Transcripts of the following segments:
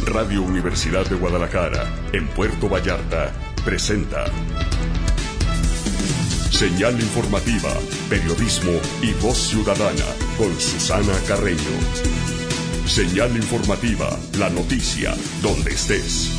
Radio Universidad de Guadalajara, en Puerto Vallarta, presenta Señal Informativa, Periodismo y Voz Ciudadana, con Susana Carreño. Señal Informativa, la noticia, donde estés.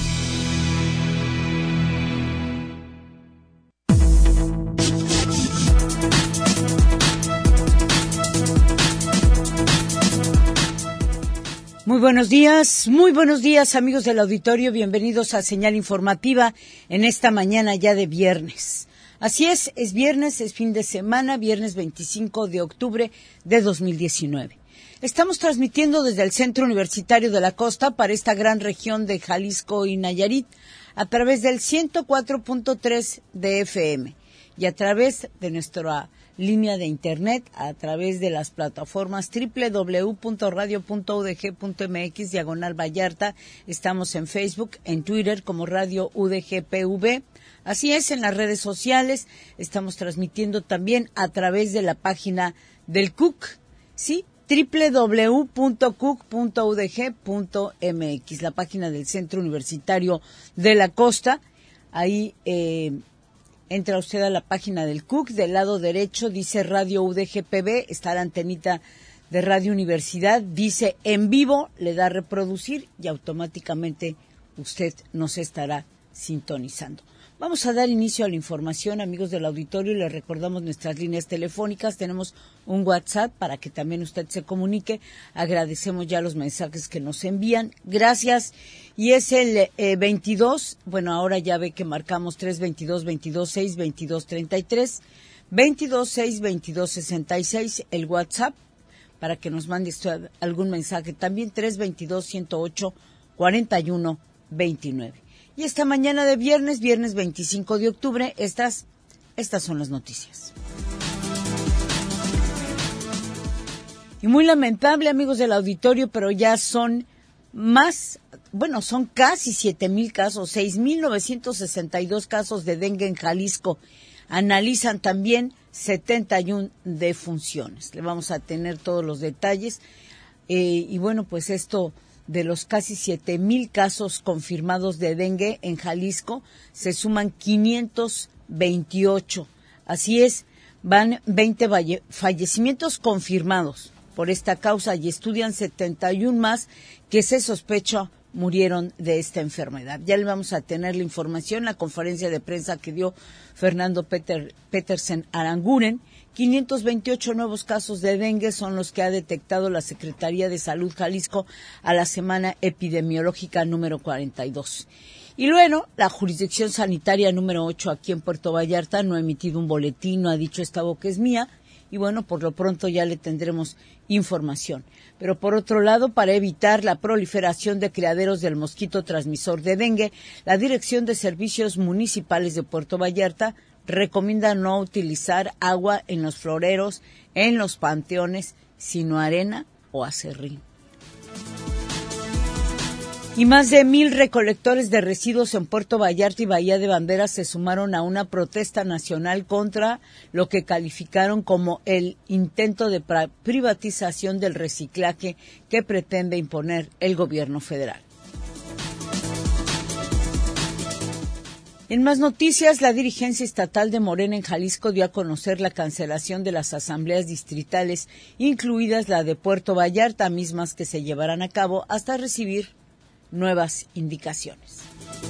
Muy buenos días amigos del auditorio, bienvenidos a Señal Informativa en esta mañana ya de viernes. Así es viernes, es fin de semana, viernes 25 de octubre de 2019. Estamos transmitiendo desde el Centro Universitario de la Costa para esta gran región de Jalisco y Nayarit a través del 104.3 de FM y a través de nuestra línea de internet, a través de las plataformas www.radio.udg.mx/Vallarta. Estamos en Facebook, en Twitter como Radio UDGPV. Así es, en las redes sociales estamos transmitiendo también a través de la página del CUC, ¿sí? www.cuc.udg.mx, la página del Centro Universitario de la Costa. Ahí entra usted a la página del CUC, del lado derecho dice Radio UDGPB, está la antenita de Radio Universidad, dice en vivo, le da a reproducir y automáticamente usted nos estará sintonizando. Vamos a dar inicio a la información, amigos del auditorio, y les recordamos nuestras líneas telefónicas. Tenemos un WhatsApp para que también usted se comunique. Agradecemos ya los mensajes que nos envían. Gracias. Y es el 22, bueno, ahora ya ve que marcamos 322-22-6-22-33, 22-6-22-66, el WhatsApp, para que nos mande usted algún mensaje. También 322-108-41-29. Y esta mañana de viernes 25 de octubre, estas son las noticias. Y muy lamentable, amigos del auditorio, pero ya son son casi 7,000 casos, 6,962 casos de dengue en Jalisco. Analizan también 71 defunciones. Le vamos a tener todos los detalles. Y bueno, pues esto de los casi 7,000 casos confirmados de dengue en Jalisco, se suman 528. Así es, van 20 fallecimientos confirmados por esta causa y estudian 71 más que se sospecha murieron de esta enfermedad. Ya le vamos a tener la información, la conferencia de prensa que dio Fernando Petersen Aranguren. 528 nuevos casos de dengue son los que ha detectado la Secretaría de Salud Jalisco a la semana epidemiológica número 42. Y luego, la jurisdicción sanitaria número 8 aquí en Puerto Vallarta no ha emitido un boletín, no ha dicho esta boca es mía. Y bueno, por lo pronto ya le tendremos información. Pero por otro lado, para evitar la proliferación de criaderos del mosquito transmisor de dengue, la Dirección de Servicios Municipales de Puerto Vallarta recomienda no utilizar agua en los floreros, en los panteones, sino arena o aserrín. Y más de 1,000 recolectores de residuos en Puerto Vallarta y Bahía de Banderas se sumaron a una protesta nacional contra lo que calificaron como el intento de privatización del reciclaje que pretende imponer el gobierno federal. En más noticias, la dirigencia estatal de Morena en Jalisco dio a conocer la cancelación de las asambleas distritales, incluidas la de Puerto Vallarta, mismas que se llevarán a cabo hasta recibir nuevas indicaciones.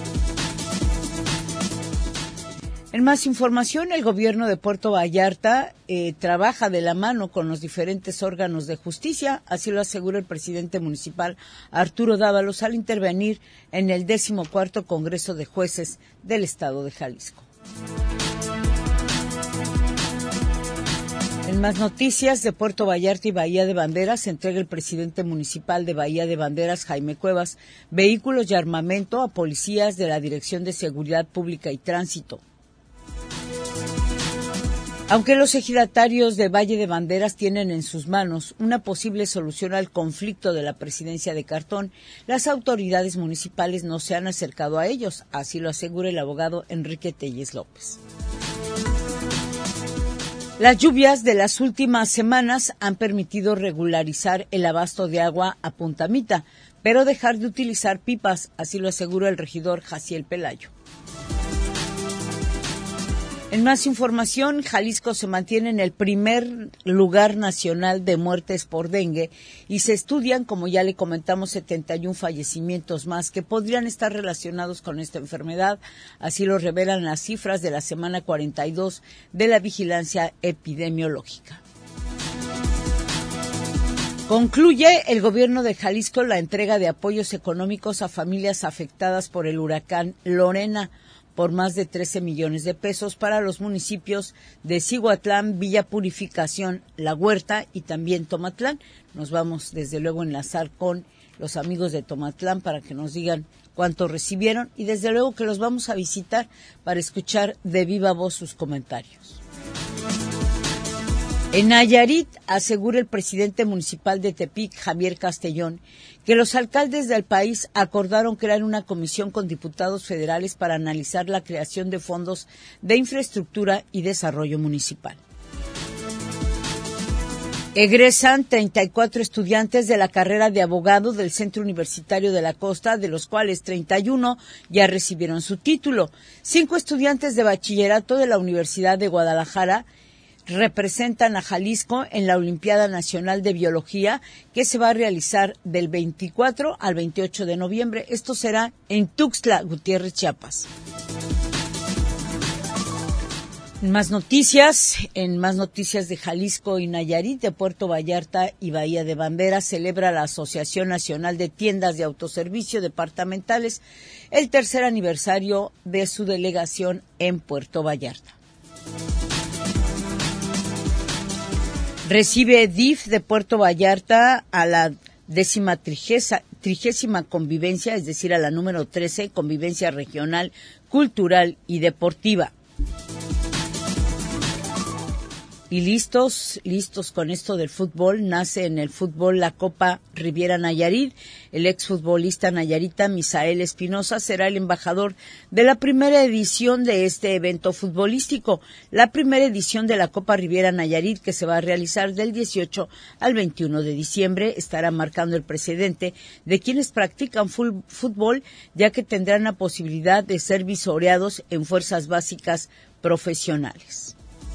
En más información, el gobierno de Puerto Vallarta trabaja de la mano con los diferentes órganos de justicia, así lo asegura el presidente municipal Arturo Dávalos al intervenir en el 14º Congreso de Jueces del Estado de Jalisco. En más noticias de Puerto Vallarta y Bahía de Banderas, entrega el presidente municipal de Bahía de Banderas, Jaime Cuevas, vehículos y armamento a policías de la Dirección de Seguridad Pública y Tránsito. Aunque los ejidatarios de Valle de Banderas tienen en sus manos una posible solución al conflicto de la presidencia de cartón, las autoridades municipales no se han acercado a ellos, así lo asegura el abogado Enrique Telles López. Las lluvias de las últimas semanas han permitido regularizar el abasto de agua a Punta Mita, pero dejar de utilizar pipas, así lo aseguró el regidor Jaciel Pelayo. En más información, Jalisco se mantiene en el primer lugar nacional de muertes por dengue y se estudian, como ya le comentamos, 71 fallecimientos más que podrían estar relacionados con esta enfermedad. Así lo revelan las cifras de la semana 42 de la vigilancia epidemiológica. Concluye el gobierno de Jalisco la entrega de apoyos económicos a familias afectadas por el huracán Lorena, por más de 13 millones de pesos para los municipios de Cihuatlán, Villa Purificación, La Huerta y también Tomatlán. Nos vamos desde luego a enlazar con los amigos de Tomatlán para que nos digan cuánto recibieron y desde luego que los vamos a visitar para escuchar de viva voz sus comentarios. En Nayarit, asegura el presidente municipal de Tepic, Javier Castellón, que los alcaldes del país acordaron crear una comisión con diputados federales para analizar la creación de fondos de infraestructura y desarrollo municipal. Egresan 34 estudiantes de la carrera de abogado del Centro Universitario de la Costa, de los cuales 31 ya recibieron su título. 5 estudiantes de bachillerato de la Universidad de Guadalajara representan a Jalisco en la Olimpiada Nacional de Biología que se va a realizar del 24 al 28 de noviembre. Esto será en Tuxtla Gutiérrez, Chiapas. En más noticias de Jalisco y Nayarit, de Puerto Vallarta y Bahía de Banderas, celebra la Asociación Nacional de Tiendas de Autoservicio Departamentales el tercer aniversario de su delegación en Puerto Vallarta. Recibe DIF de Puerto Vallarta a la 13ª convivencia, es decir, a la número 13, convivencia regional, cultural y deportiva. Y listos con esto del fútbol. Nace en el fútbol la Copa Riviera Nayarit. El exfutbolista nayarita Misael Espinosa será el embajador de la primera edición de este evento futbolístico. La primera edición de la Copa Riviera Nayarit, que se va a realizar del 18 al 21 de diciembre, estará marcando el precedente de quienes practican fútbol, ya que tendrán la posibilidad de ser visoreados en fuerzas básicas profesionales.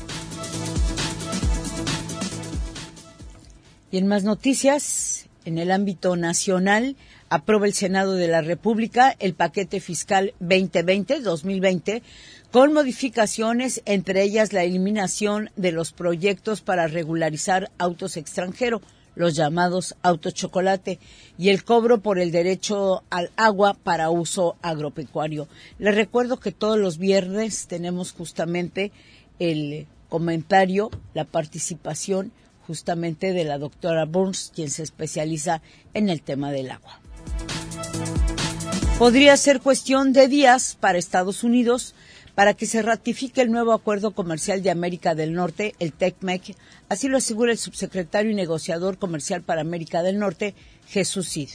Y en más noticias, en el ámbito nacional, aprueba el Senado de la República el paquete fiscal 2020 con modificaciones, entre ellas la eliminación de los proyectos para regularizar autos extranjeros, los llamados autos chocolate, y el cobro por el derecho al agua para uso agropecuario. Les recuerdo que todos los viernes tenemos justamente el comentario, la participación justamente de la doctora Burns, quien se especializa en el tema del agua. Podría ser cuestión de días para Estados Unidos para que se ratifique el nuevo acuerdo comercial de América del Norte, el TECMEC, así lo asegura el subsecretario y negociador comercial para América del Norte, Jesús Cid.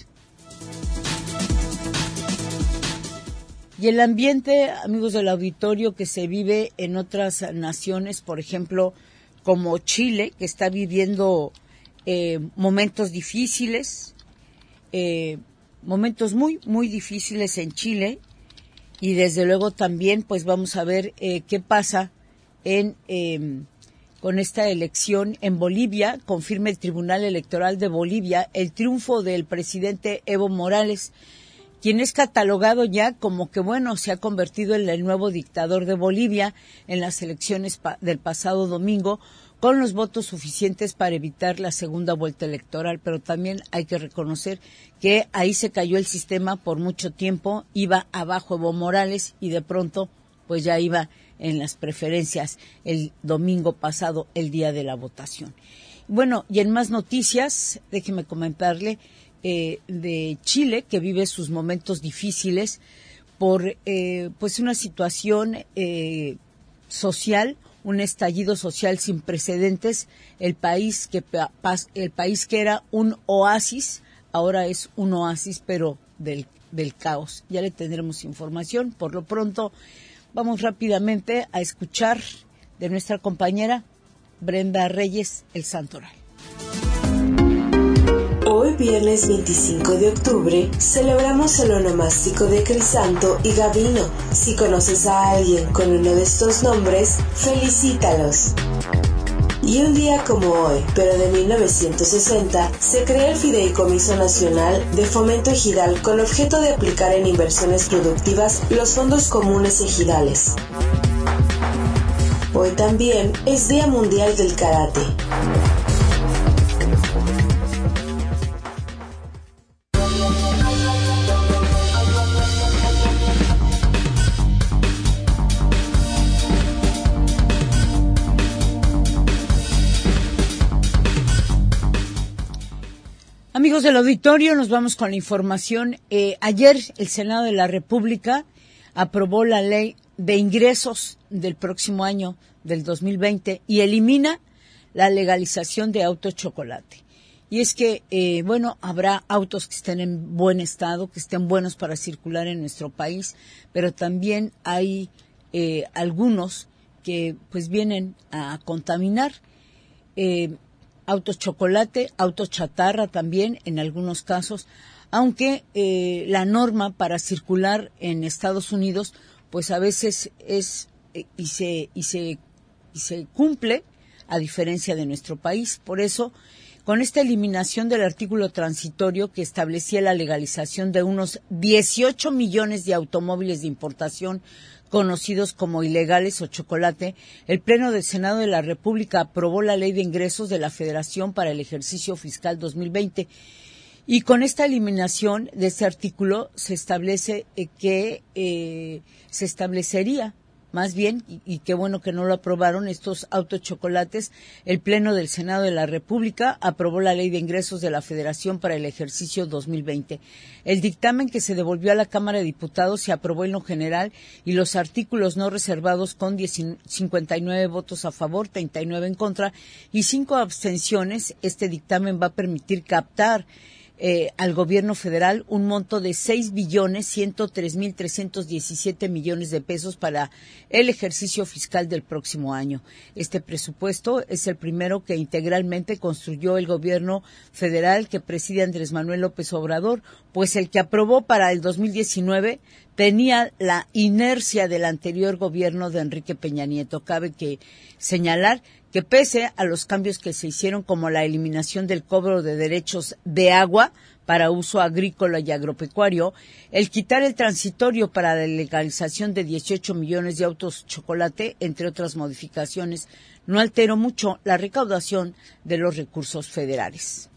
Y el ambiente, amigos del auditorio, que se vive en otras naciones, por ejemplo, como Chile, que está viviendo momentos difíciles, momentos muy, muy difíciles en Chile, y desde luego también pues vamos a ver qué pasa con esta elección en Bolivia. Confirma el Tribunal Electoral de Bolivia el triunfo del presidente Evo Morales, quien es catalogado ya como que, bueno, se ha convertido en el nuevo dictador de Bolivia en las elecciones del pasado domingo, con los votos suficientes para evitar la segunda vuelta electoral. Pero también hay que reconocer que ahí se cayó el sistema por mucho tiempo, iba abajo Evo Morales y de pronto pues ya iba en las preferencias el domingo pasado, el día de la votación. Bueno, y en más noticias, déjeme comentarle de Chile, que vive sus momentos difíciles por pues una situación social, un estallido social sin precedentes. El país que era un oasis, ahora es un oasis, pero del caos. Ya le tendremos información. Por lo pronto, vamos rápidamente a escuchar de nuestra compañera Brenda Reyes el santoral. Hoy viernes 25 de octubre celebramos el onomástico de Crisanto y Gabino. Si conoces a alguien con uno de estos nombres, felicítalos. Y un día como hoy, pero de 1960, se crea el Fideicomiso Nacional de Fomento Ejidal con objeto de aplicar en inversiones productivas los fondos comunes ejidales. Hoy también es Día Mundial del Karate. Amigos del auditorio, nos vamos con la información. Ayer el Senado de la República aprobó la ley de ingresos del próximo año, del 2020, y elimina la legalización de autos chocolate. Y es que, habrá autos que estén en buen estado, que estén buenos para circular en nuestro país, pero también hay algunos que pues vienen a contaminar. Autos chocolate, autos chatarra también en algunos casos, aunque la norma para circular en Estados Unidos pues a veces es y se cumple, a diferencia de nuestro país. Por eso, con esta eliminación del artículo transitorio que establecía la legalización de unos 18 millones de automóviles de importación conocidos como ilegales o chocolate, el Pleno del Senado de la República aprobó la Ley de Ingresos de la Federación para el ejercicio fiscal 2020. Y con esta eliminación de este artículo se establece que se establecería, más bien, y qué bueno que no lo aprobaron, estos autos chocolates. El Pleno del Senado de la República aprobó la Ley de Ingresos de la Federación para el ejercicio 2020. El dictamen que se devolvió a la Cámara de Diputados se aprobó en lo general y los artículos no reservados con 59 votos a favor, 39 en contra y 5 abstenciones. Este dictamen va a permitir captar al gobierno federal un monto de 6.103.317 millones de pesos para el ejercicio fiscal del próximo año. Este presupuesto es el primero que integralmente construyó el gobierno federal que preside Andrés Manuel López Obrador, pues el que aprobó para el 2019 tenía la inercia del anterior gobierno de Enrique Peña Nieto. Cabe que señalar que pese a los cambios que se hicieron, como la eliminación del cobro de derechos de agua para uso agrícola y agropecuario, el quitar el transitorio para la legalización de 18 millones de autos chocolate, entre otras modificaciones, no alteró mucho la recaudación de los recursos federales.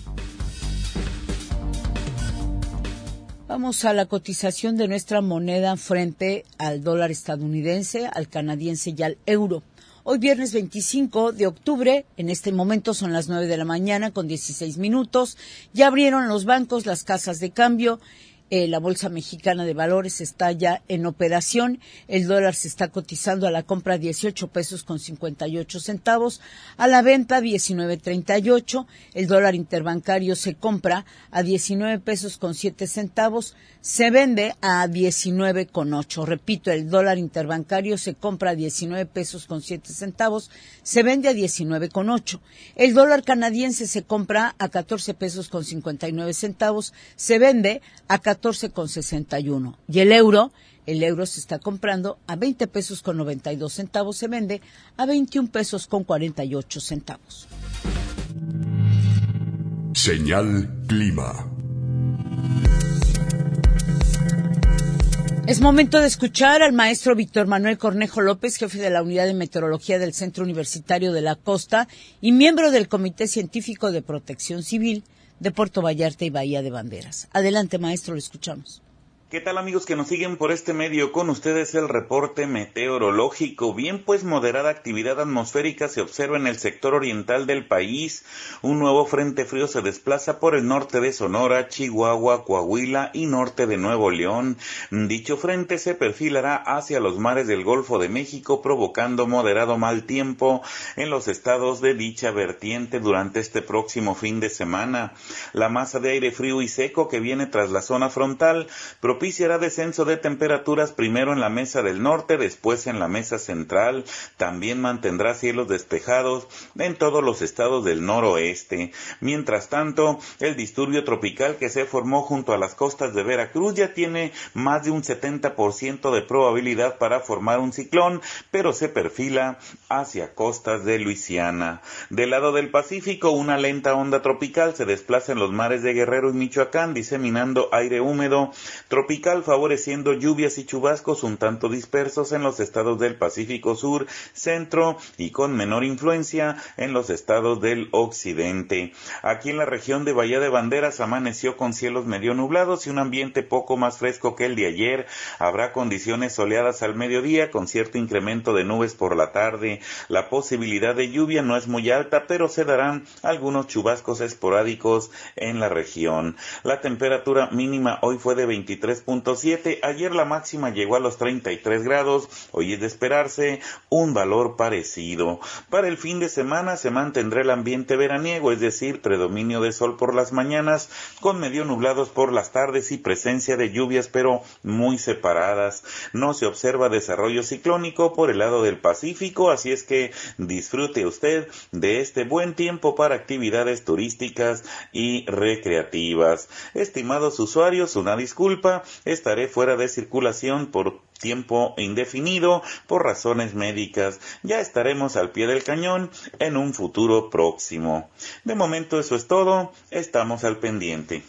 Vamos a la cotización de nuestra moneda frente al dólar estadounidense, al canadiense y al euro. Hoy viernes 25 de octubre, en este momento son las 9 de la mañana con 16 minutos. Ya abrieron los bancos, las casas de cambio. La Bolsa Mexicana de Valores está ya en operación. El dólar se está cotizando a la compra 18 pesos con 58 centavos, a la venta 19.38. El dólar interbancario se compra a 19 pesos con 7 centavos, se vende a 19.8. Repito, el dólar interbancario se compra a 19 pesos con 7 centavos, se vende a 19.8. El dólar canadiense se compra a 14 pesos con 59 centavos, se vende a 14.61. Y el euro se está comprando a 20 pesos con 92 centavos, se vende a 21 pesos con 48 centavos. Señal Clima. Es momento de escuchar al maestro Víctor Manuel Cornejo López, jefe de la Unidad de Meteorología del Centro Universitario de la Costa y miembro del Comité Científico de Protección Civil de Puerto Vallarta y Bahía de Banderas. Adelante, maestro, lo escuchamos. ¿Qué tal, amigos que nos siguen por este medio? Con ustedes el reporte meteorológico. Bien, pues moderada actividad atmosférica se observa en el sector oriental del país. Un nuevo frente frío se desplaza por el norte de Sonora, Chihuahua, Coahuila y norte de Nuevo León. Dicho frente se perfilará hacia los mares del Golfo de México, provocando moderado mal tiempo en los estados de dicha vertiente durante este próximo fin de semana. La masa de aire frío y seco que viene tras la zona frontal propiciará descenso de temperaturas primero en la mesa del norte, después en la mesa central. También mantendrá cielos despejados en todos los estados del noroeste. Mientras tanto, el disturbio tropical que se formó junto a las costas de Veracruz ya tiene más de un 70% de probabilidad para formar un ciclón, pero se perfila hacia costas de Luisiana. Del lado del Pacífico, una lenta onda tropical se desplaza en los mares de Guerrero y Michoacán, diseminando aire húmedo tropical, favoreciendo lluvias y chubascos un tanto dispersos en los estados del Pacífico Sur, Centro y con menor influencia en los estados del occidente. Aquí en la región de Bahía de Banderas amaneció con cielos medio nublados y un ambiente poco más fresco que el de ayer. Habrá condiciones soleadas al mediodía con cierto incremento de nubes por la tarde. La posibilidad de lluvia no es muy alta, pero se darán algunos chubascos esporádicos en la región. La temperatura mínima hoy fue de 23.7, ayer la máxima llegó a los 33 grados, hoy es de esperarse un valor parecido. Para el fin de semana se mantendrá el ambiente veraniego, es decir, predominio de sol por las mañanas, con medio nublados por las tardes y presencia de lluvias, pero muy separadas. No se observa desarrollo ciclónico por el lado del Pacífico, así es que disfrute usted de este buen tiempo para actividades turísticas y recreativas. Estimados usuarios, una disculpa, estaré fuera de circulación por tiempo indefinido por razones médicas. Ya estaremos al pie del cañón en un futuro próximo. De momento eso es todo, estamos al pendiente.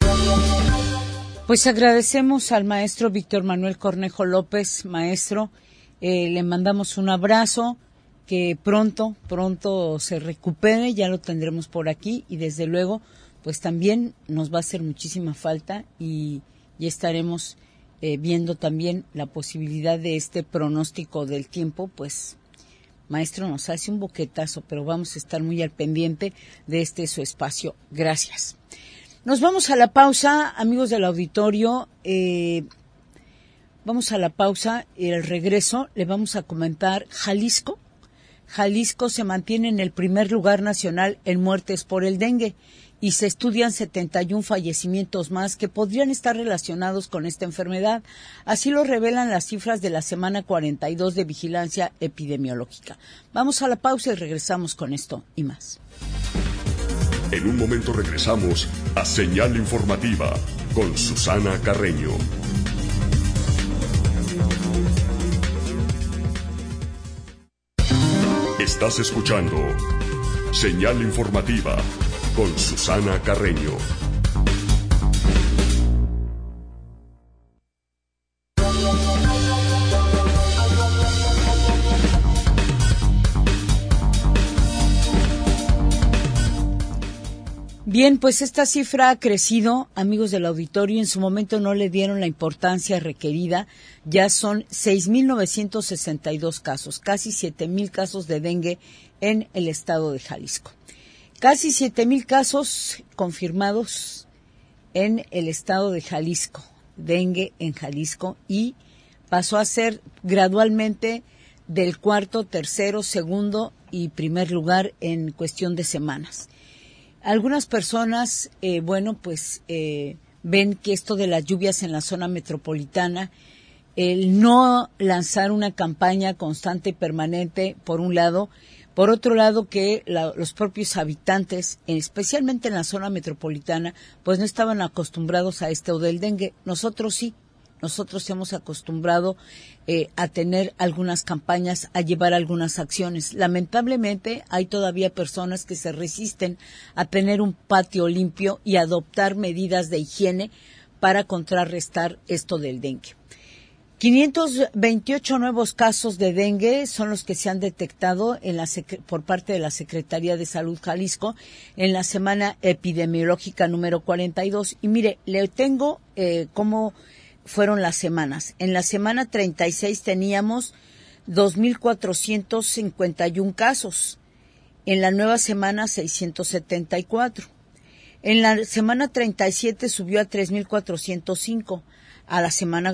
Pues agradecemos al maestro Víctor Manuel Cornejo López, maestro, le mandamos un abrazo, que pronto se recupere, ya lo tendremos por aquí y desde luego pues también nos va a hacer muchísima falta y estaremos viendo también la posibilidad de este pronóstico del tiempo. Pues maestro nos hace un boquetazo, pero vamos a estar muy al pendiente de su espacio. Gracias. Nos vamos a la pausa, amigos del auditorio. Vamos a la pausa y al regreso le vamos a comentar Jalisco. Jalisco se mantiene en el primer lugar nacional en muertes por el dengue y se estudian 71 fallecimientos más que podrían estar relacionados con esta enfermedad. Así lo revelan las cifras de la semana 42 de vigilancia epidemiológica. Vamos a la pausa y regresamos con esto y más. En un momento regresamos a Señal Informativa con Susana Carreño. Estás escuchando Señal Informativa con Susana Carreño. Bien, pues esta cifra ha crecido, amigos del auditorio, en su momento no le dieron la importancia requerida, ya son 6,962 casos, casi 7,000 casos de dengue en el estado de Jalisco. Casi 7,000 casos confirmados en el estado de Jalisco, dengue en Jalisco, y pasó a ser gradualmente del cuarto, tercero, segundo y primer lugar en cuestión de semanas. Algunas personas, ven que esto de las lluvias en la zona metropolitana, el no lanzar una campaña constante y permanente, por un lado, por otro lado que los propios habitantes, especialmente en la zona metropolitana, pues no estaban acostumbrados a esto del dengue. Nosotros sí. Nosotros hemos acostumbrado a tener algunas campañas, a llevar algunas acciones. Lamentablemente hay todavía personas que se resisten a tener un patio limpio y adoptar medidas de higiene para contrarrestar esto del dengue. 528 nuevos casos de dengue son los que se han detectado por parte de la Secretaría de Salud Jalisco en la semana epidemiológica número 42. Y mire, le tengo cómo fueron las semanas. En la semana 36 teníamos 2,451 casos. En la nueva semana 674. En la semana 37 subió a 3,405. A la semana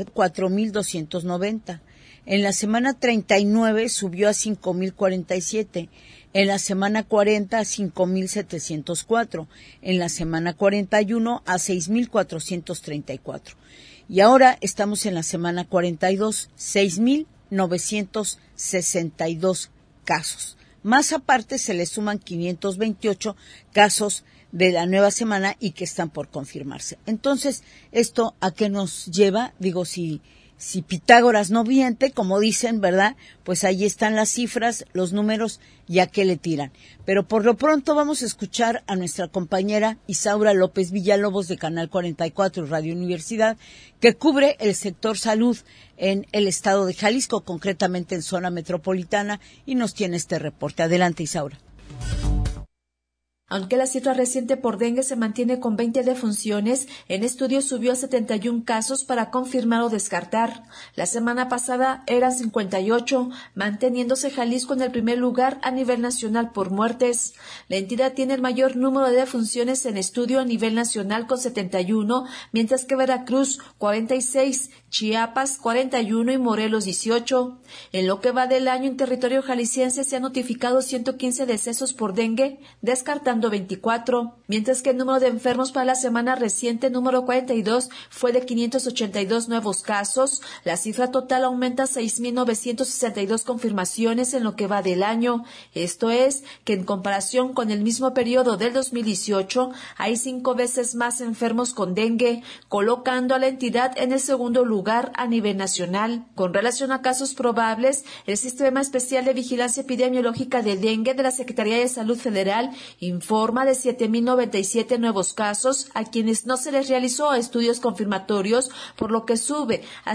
4,290. En la semana 39 subió a 5,047. en la semana 40 a 5,704, en la semana 41 a 6,434. Y ahora estamos en la semana 42, 6,962 casos. Más aparte se le suman 528 casos de la nueva semana y que están por confirmarse. Entonces, ¿esto a qué nos lleva? Digo, si Pitágoras no miente, como dicen, ¿verdad? Pues ahí están las cifras, los números, y a qué le tiran. Pero por lo pronto vamos a escuchar a nuestra compañera Isaura López Villalobos de Canal 44 y Radio Universidad, que cubre el sector salud en el estado de Jalisco, concretamente en zona metropolitana, y nos tiene este reporte. Adelante, Isaura. Aunque la cifra reciente por dengue se mantiene con 20 defunciones, en estudio subió a 71 casos para confirmar o descartar. La semana pasada eran 58, manteniéndose Jalisco en el primer lugar a nivel nacional por muertes. La entidad tiene el mayor número de defunciones en estudio a nivel nacional con 71, mientras que Veracruz 46, Chiapas 41 y Morelos 18. En lo que va del año en territorio jalisciense se han notificado 115 decesos por dengue, descartando 24, mientras que el número de enfermos para la semana reciente número 42 fue de 582 nuevos casos. La cifra total aumenta a 6,962 confirmaciones en lo que va del año. Esto es que en comparación con el mismo periodo del 2018 hay 5 veces más enfermos con dengue, colocando a la entidad en el segundo lugar a nivel nacional. Con relación a casos probables, el Sistema Especial de Vigilancia Epidemiológica de Dengue de la Secretaría de Salud Federal informa de 7,097 nuevos casos a quienes no se les realizó estudios confirmatorios, por lo que sube a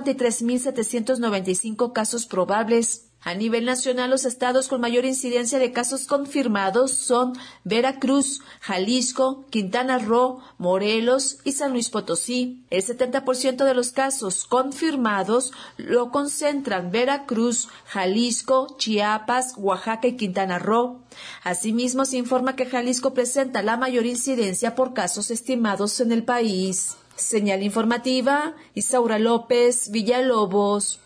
53,795 casos probables. A nivel nacional, los estados con mayor incidencia de casos confirmados son Veracruz, Jalisco, Quintana Roo, Morelos y San Luis Potosí. El 70% de los casos confirmados lo concentran Veracruz, Jalisco, Chiapas, Oaxaca y Quintana Roo. Asimismo, se informa que Jalisco presenta la mayor incidencia por casos estimados en el país. Señal informativa, Isaura López Villalobos.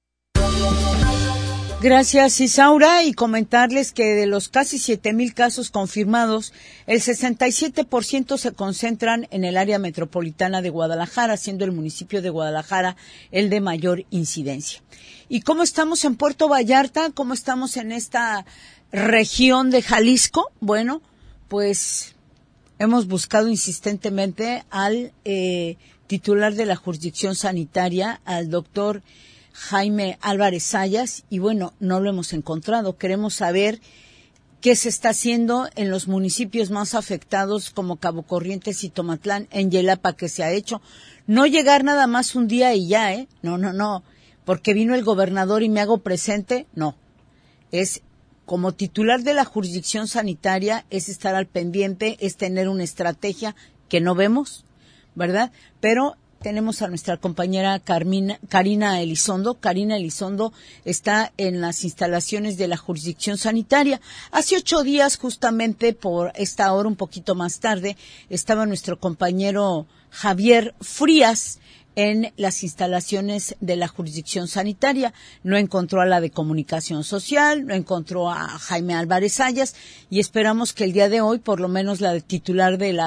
Gracias, Isaura, y comentarles que de los casi 7,000 casos confirmados, el 67% se concentran en el área metropolitana de Guadalajara, siendo el municipio de Guadalajara el de mayor incidencia. ¿Y cómo estamos en Puerto Vallarta? ¿Cómo estamos en esta región de Jalisco? Bueno, pues hemos buscado insistentemente al titular de la jurisdicción sanitaria, al doctor Jaime Álvarez Sayas, y bueno, no lo hemos encontrado. Queremos saber qué se está haciendo en los municipios más afectados como Cabo Corrientes y Tomatlán, en Yelapa, que se ha hecho. No llegar nada más un día y ya, No, porque vino el gobernador y me hago presente, no. Es como titular de la jurisdicción sanitaria, es estar al pendiente, es tener una estrategia que no vemos, ¿verdad? Pero tenemos a nuestra compañera Karina Elizondo. Karina Elizondo está en las instalaciones de la jurisdicción sanitaria. Hace 8 días, justamente por esta hora, un poquito más tarde, estaba nuestro compañero Javier Frías en las instalaciones de la jurisdicción sanitaria. No encontró a la de comunicación social, no encontró a Jaime Álvarez Sayas, y esperamos que el día de hoy, por lo menos la de titular de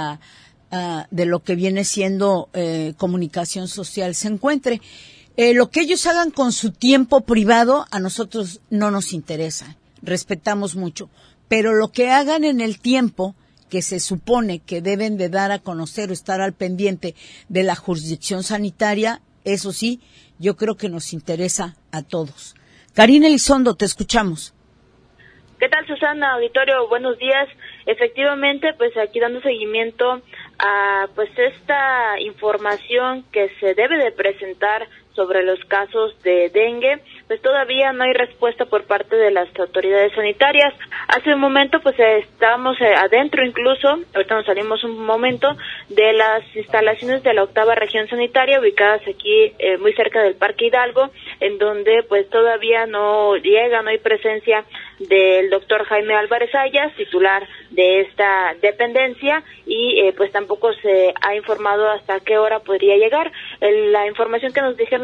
lo que viene siendo comunicación social se encuentre. Lo que ellos hagan con su tiempo privado a nosotros no nos interesa, respetamos mucho, pero lo que hagan en el tiempo que se supone que deben de dar a conocer o estar al pendiente de la jurisdicción sanitaria, eso sí, yo creo que nos interesa a todos. Karina Elizondo, te escuchamos. ¿Qué tal, Susana? Auditorio, buenos días. Efectivamente, pues aquí dando seguimiento a pues esta información que se debe de presentar sobre los casos de dengue, pues todavía no hay respuesta por parte de las autoridades sanitarias. Hace un momento pues estábamos adentro incluso, ahorita nos salimos un momento, de las instalaciones de la 8ª región sanitaria ubicadas aquí muy cerca del Parque Hidalgo, en donde pues todavía no hay presencia del doctor Jaime Álvarez Sayas, titular de esta dependencia, y pues tampoco se ha informado hasta qué hora podría llegar. La información que nos dijeron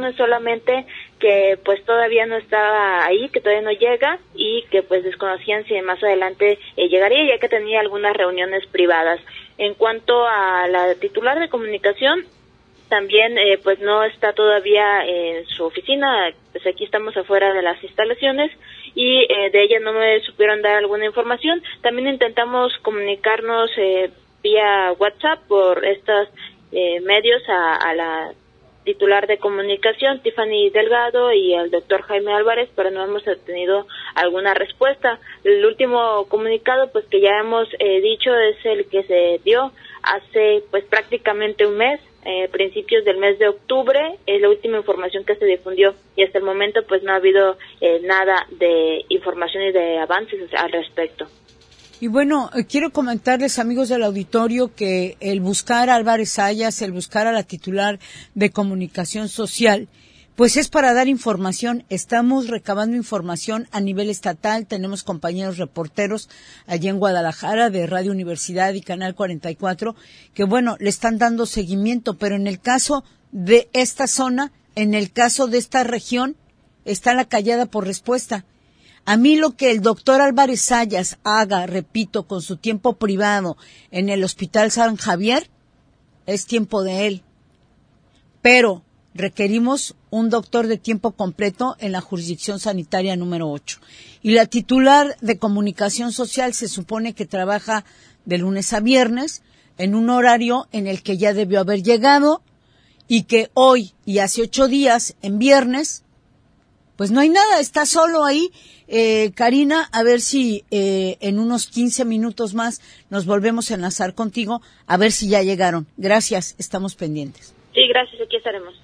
razones, solamente que pues todavía no estaba ahí, que todavía no llega y que pues desconocían si más adelante llegaría, ya que tenía algunas reuniones privadas. En cuanto a la titular de comunicación, también pues no está todavía en su oficina, pues aquí estamos afuera de las instalaciones y de ella no me supieron dar alguna información. También intentamos comunicarnos vía WhatsApp por estos medios a la titular de comunicación, Tiffany Delgado, y al doctor Jaime Álvarez, pero no hemos obtenido alguna respuesta. El último comunicado, pues que ya hemos dicho, es el que se dio hace pues prácticamente un mes, principios del mes de octubre, es la última información que se difundió y hasta el momento pues no ha habido nada de información y de avances al respecto. Y bueno, quiero comentarles, amigos del auditorio, que el buscar a Álvarez Sayas, el buscar a la titular de comunicación social, pues es para dar información. Estamos recabando información a nivel estatal, tenemos compañeros reporteros allí en Guadalajara de Radio Universidad y Canal 44, que bueno, le están dando seguimiento, pero en el caso de esta zona, en el caso de esta región, está la callada por respuesta. A mí lo que el doctor Álvarez Sayas haga, repito, con su tiempo privado en el Hospital San Javier, es tiempo de él. Pero requerimos un doctor de tiempo completo en la jurisdicción sanitaria número 8. Y la titular de comunicación social se supone que trabaja de lunes a viernes en un horario en el que ya debió haber llegado y que hoy y hace 8 días, en viernes, pues no hay nada, está solo ahí. Karina, a ver si en unos 15 minutos más nos volvemos a enlazar contigo, a ver si ya llegaron. Gracias, estamos pendientes. Sí, gracias, aquí estaremos.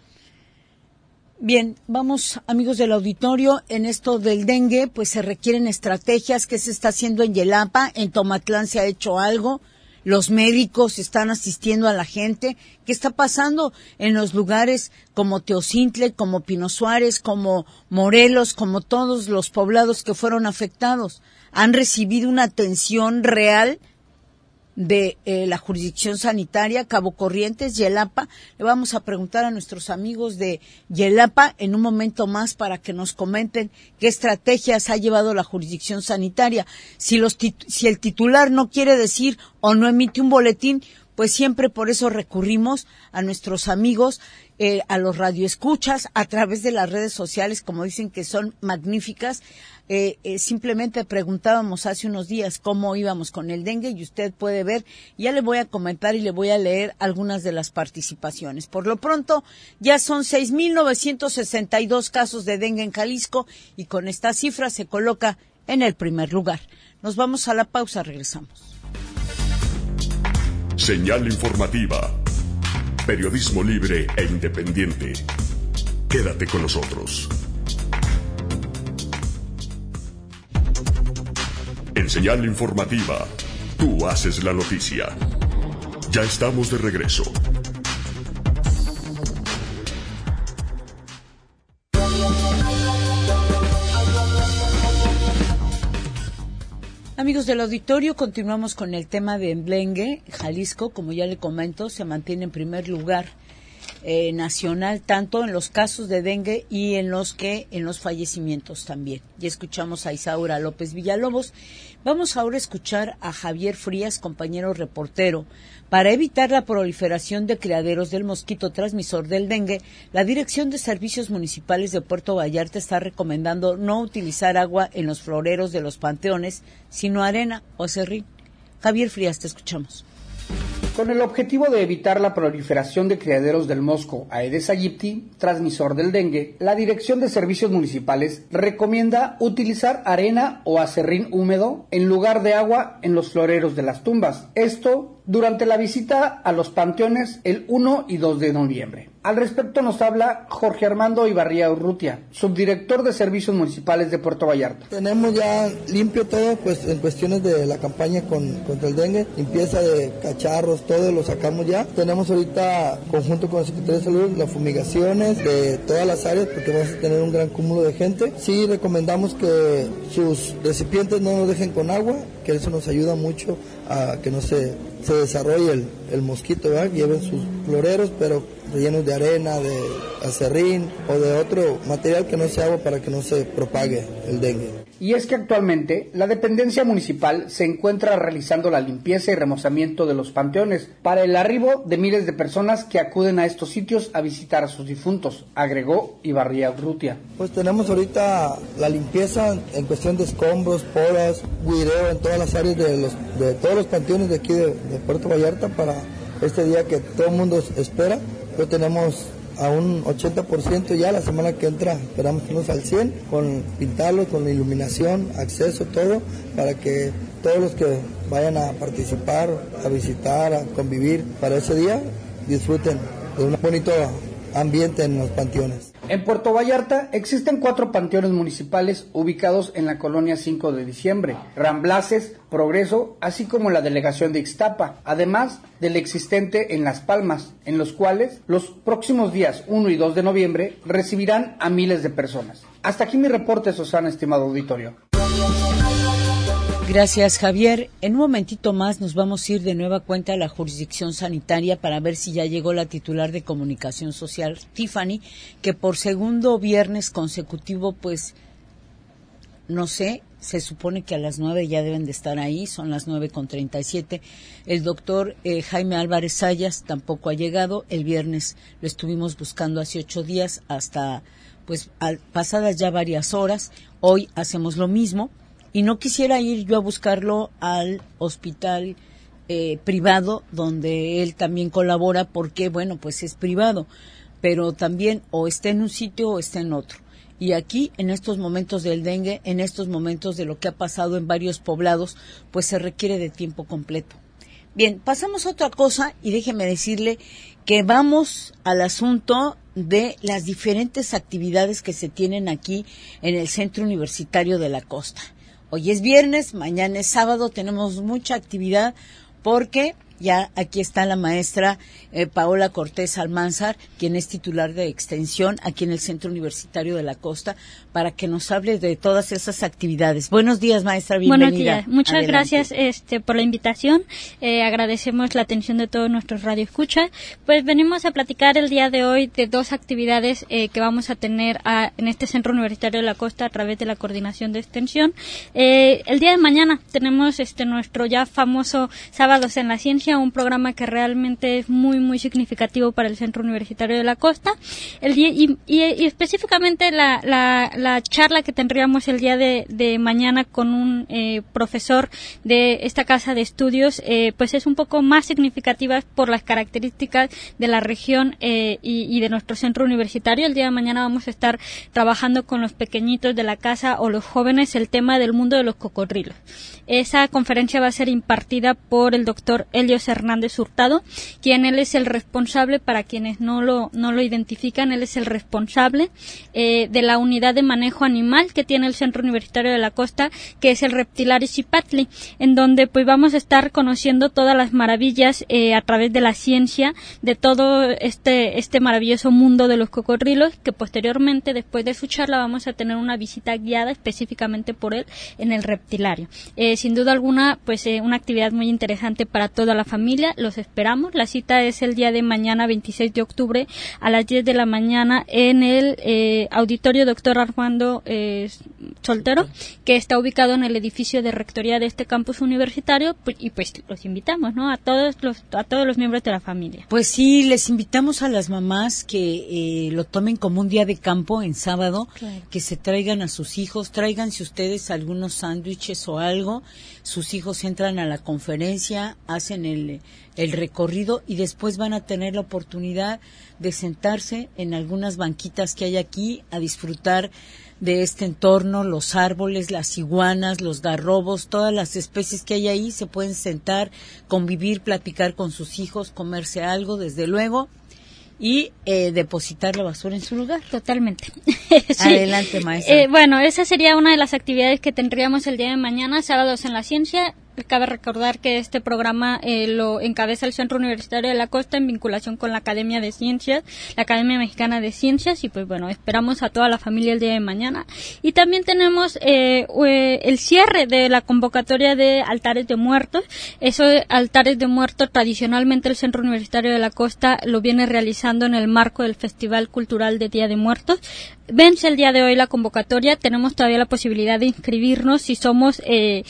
Bien, vamos, amigos del auditorio, en esto del dengue, pues se requieren estrategias. ¿Qué se está haciendo en Yelapa? En Tomatlán se ha hecho algo. Los médicos están asistiendo a la gente. ¿Qué está pasando en los lugares como Teocintle, como Pino Suárez, como Morelos, como todos los poblados que fueron afectados? ¿Han recibido una atención real de la jurisdicción sanitaria? Cabo Corrientes, Yelapa. Le vamos a preguntar a nuestros amigos de Yelapa en un momento más para que nos comenten qué estrategias ha llevado la jurisdicción sanitaria. Si el titular no quiere decir o no emite un boletín, pues siempre por eso recurrimos a nuestros amigos, a los radioescuchas, a través de las redes sociales, como dicen que son magníficas. Simplemente preguntábamos hace unos días cómo íbamos con el dengue y usted puede ver, ya le voy a comentar y le voy a leer algunas de las participaciones. Por lo pronto, ya son 6,962 casos de dengue en Jalisco y con esta cifra se coloca en el primer lugar. Nos vamos a la pausa, regresamos. Señal informativa. Periodismo libre e independiente. Quédate con nosotros. En Señal informativa, tú haces la noticia. Ya estamos de regreso. Amigos del auditorio, continuamos con el tema de dengue. Jalisco, como ya le comento, se mantiene en primer lugar nacional, tanto en los casos de dengue y en los fallecimientos también. Ya escuchamos a Isaura López Villalobos. Vamos ahora a escuchar a Javier Frías, compañero reportero. Para evitar la proliferación de criaderos del mosquito transmisor del dengue, la Dirección de Servicios Municipales de Puerto Vallarta está recomendando no utilizar agua en los floreros de los panteones, sino arena o aserrín. Javier Frías, te escuchamos. Con el objetivo de evitar la proliferación de criaderos del mosco Aedes aegypti, transmisor del dengue, la Dirección de Servicios Municipales recomienda utilizar arena o aserrín húmedo en lugar de agua en los floreros de las tumbas. Esto durante la visita a los panteones el 1 y 2 de noviembre. Al respecto nos habla Jorge Armando Ibarría Urrutia, subdirector de Servicios Municipales de Puerto Vallarta. Tenemos ya limpio todo, pues en cuestiones de la campaña contra el dengue, limpieza de cacharros, todo lo sacamos ya. Tenemos ahorita, conjunto con la Secretaría de Salud, las fumigaciones de todas las áreas, porque vamos a tener un gran cúmulo de gente. Sí recomendamos que sus recipientes no los dejen con agua, que eso nos ayuda mucho a que no se desarrolle el mosquito, ¿verdad? Lleven sus floreros, pero rellenos de arena, de acerrín o de otro material que no sea agua para que no se propague el dengue. Y es que actualmente la dependencia municipal se encuentra realizando la limpieza y remozamiento de los panteones para el arribo de miles de personas que acuden a estos sitios a visitar a sus difuntos, agregó Ibarría Urrutia. Pues tenemos ahorita la limpieza en cuestión de escombros, podas, guireo en todas las áreas de todos los panteones de aquí de Puerto Vallarta para este día que todo el mundo espera. Lo tenemos a un 80% ya, la semana que entra esperamos irnos al 100%, con pintarlos, con la iluminación, acceso, todo, para que todos los que vayan a participar, a visitar, a convivir para ese día, disfruten de un bonito ambiente en los panteones. En Puerto Vallarta existen 4 panteones municipales ubicados en la colonia 5 de diciembre, Ramblaces, Progreso, así como la delegación de Ixtapa, además del existente en Las Palmas, en los cuales los próximos días 1 y 2 de noviembre recibirán a miles de personas. Hasta aquí mi reporte, Susana, estimado auditorio. Gracias, Javier. En un momentito más nos vamos a ir de nueva cuenta a la jurisdicción sanitaria para ver si ya llegó la titular de Comunicación Social, Tiffany, que por segundo viernes consecutivo, pues, no sé, se supone que a las 9 ya deben de estar ahí, son las 9:37. El doctor Jaime Álvarez Sayas tampoco ha llegado. El viernes lo estuvimos buscando hace 8 días, hasta, pues, pasadas ya varias horas. Hoy hacemos lo mismo. Y no quisiera ir yo a buscarlo al hospital privado, donde él también colabora, porque, bueno, pues es privado, pero también o está en un sitio o está en otro. Y aquí, en estos momentos del dengue, en estos momentos de lo que ha pasado en varios poblados, pues se requiere de tiempo completo. Bien, pasamos a otra cosa y déjeme decirle que vamos al asunto de las diferentes actividades que se tienen aquí en el Centro Universitario de la Costa. Hoy es viernes, mañana es sábado, tenemos mucha actividad porque ya aquí está la maestra Paola Cortés Almanzar, quien es titular de extensión aquí en el Centro Universitario de la Costa, para que nos hable de todas esas actividades. Buenos días, maestra, bienvenida. Buenos días, muchas Adelante. Gracias por la invitación. Agradecemos la atención de todos nuestros radioescuchas. Pues venimos a platicar el día de hoy de 2 actividades que vamos a tener en este Centro Universitario de la Costa a través de la Coordinación de Extensión. El día de mañana tenemos nuestro ya famoso Sábados en la Ciencia, un programa que realmente es muy significativo para el Centro Universitario de la Costa. Y específicamente la charla que tendríamos el día de mañana con un profesor de esta casa de estudios, pues es un poco más significativa por las características de la región y de nuestro centro universitario. El día de mañana vamos a estar trabajando con los pequeñitos de la casa o los jóvenes el tema del mundo de los cocodrilos. Esa conferencia va a ser impartida por el doctor Helios Hernández Hurtado, quien él es el responsable, para quienes no lo identifican, él es el responsable de la unidad de manejo animal que tiene el Centro Universitario de la Costa, que es el Reptilario Cipatli, en donde pues vamos a estar conociendo todas las maravillas a través de la ciencia de todo este maravilloso mundo de los cocodrilos, que posteriormente, después de su charla, vamos a tener una visita guiada específicamente por él en el reptilario. Sin duda alguna, pues una actividad muy interesante para toda la familia. Los esperamos. La cita es el día de mañana, 26 de octubre, a las 10 de la mañana en el Auditorio Dr. Armando Soltero, que está ubicado en el edificio de rectoría de este campus universitario, y pues los invitamos, ¿no? A todos los miembros de la familia. Pues sí, les invitamos a las mamás que lo tomen como un día de campo en sábado, claro, que se traigan a sus hijos, tráiganse ustedes algunos sándwiches o algo. Sus hijos entran a la conferencia, hacen el recorrido y después van a tener la oportunidad de sentarse en algunas banquitas que hay aquí a disfrutar de este entorno, los árboles, las iguanas, los garrobos, todas las especies que hay ahí. Se pueden sentar, convivir, platicar con sus hijos, comerse algo, desde luego, y depositar la basura en su lugar. Totalmente. Sí. Adelante, maestra. Bueno, esa sería una de las actividades que tendríamos el día de mañana, Sábados en la Ciencia. Cabe recordar que este programa lo encabeza el Centro Universitario de la Costa en vinculación con la Academia de Ciencias, la Academia Mexicana de Ciencias, y pues bueno, esperamos a toda la familia el día de mañana. Y también tenemos el cierre de la convocatoria de altares de muertos. Esos altares de muertos tradicionalmente el Centro Universitario de la Costa lo viene realizando en el marco del Festival Cultural de Día de Muertos. Vence el día de hoy la convocatoria, tenemos todavía la posibilidad de inscribirnos si somos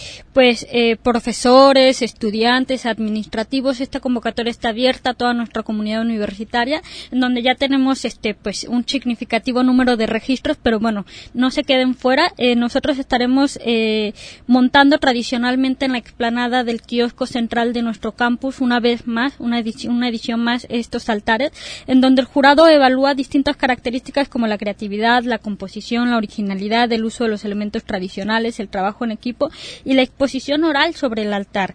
profesores, estudiantes, administrativos. Esta convocatoria está abierta a toda nuestra comunidad universitaria, en donde ya tenemos un significativo número de registros, pero bueno, no se queden fuera. Nosotros estaremos montando tradicionalmente en la explanada del kiosco central de nuestro campus una vez más, una edición más, estos altares, en donde el jurado evalúa distintas características como la creatividad, la composición, la originalidad, el uso de los elementos tradicionales, el trabajo en equipo y la exposición oral sobre el altar.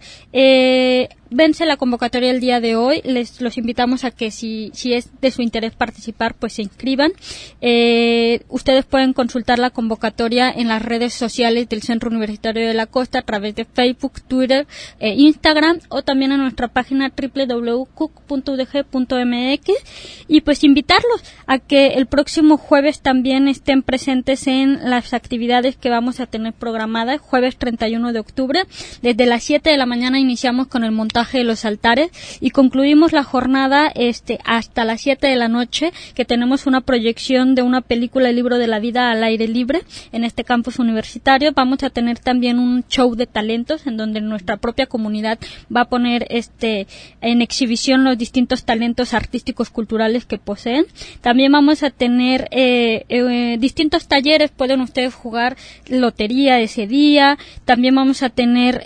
Vence la convocatoria el día de hoy. Los invitamos a que si es de su interés participar, pues se inscriban. Ustedes pueden consultar la convocatoria en las redes sociales del Centro Universitario de la Costa a través de Facebook, Twitter, Instagram, o también en nuestra página www.cuc.udg.mx, y pues invitarlos a que el próximo jueves también estén presentes en las actividades que vamos a tener programadas. Jueves 31 de octubre, desde las 7 de la mañana iniciamos con el montaje de los altares y concluimos la jornada hasta las 7 de la noche, que tenemos una proyección de una película, El libro de la vida, al aire libre en este campus universitario. Vamos a tener también un show de talentos en donde nuestra propia comunidad va a poner en exhibición los distintos talentos artísticos culturales que poseen. También vamos a tener distintos talleres, pueden ustedes jugar lotería ese día. También vamos a tener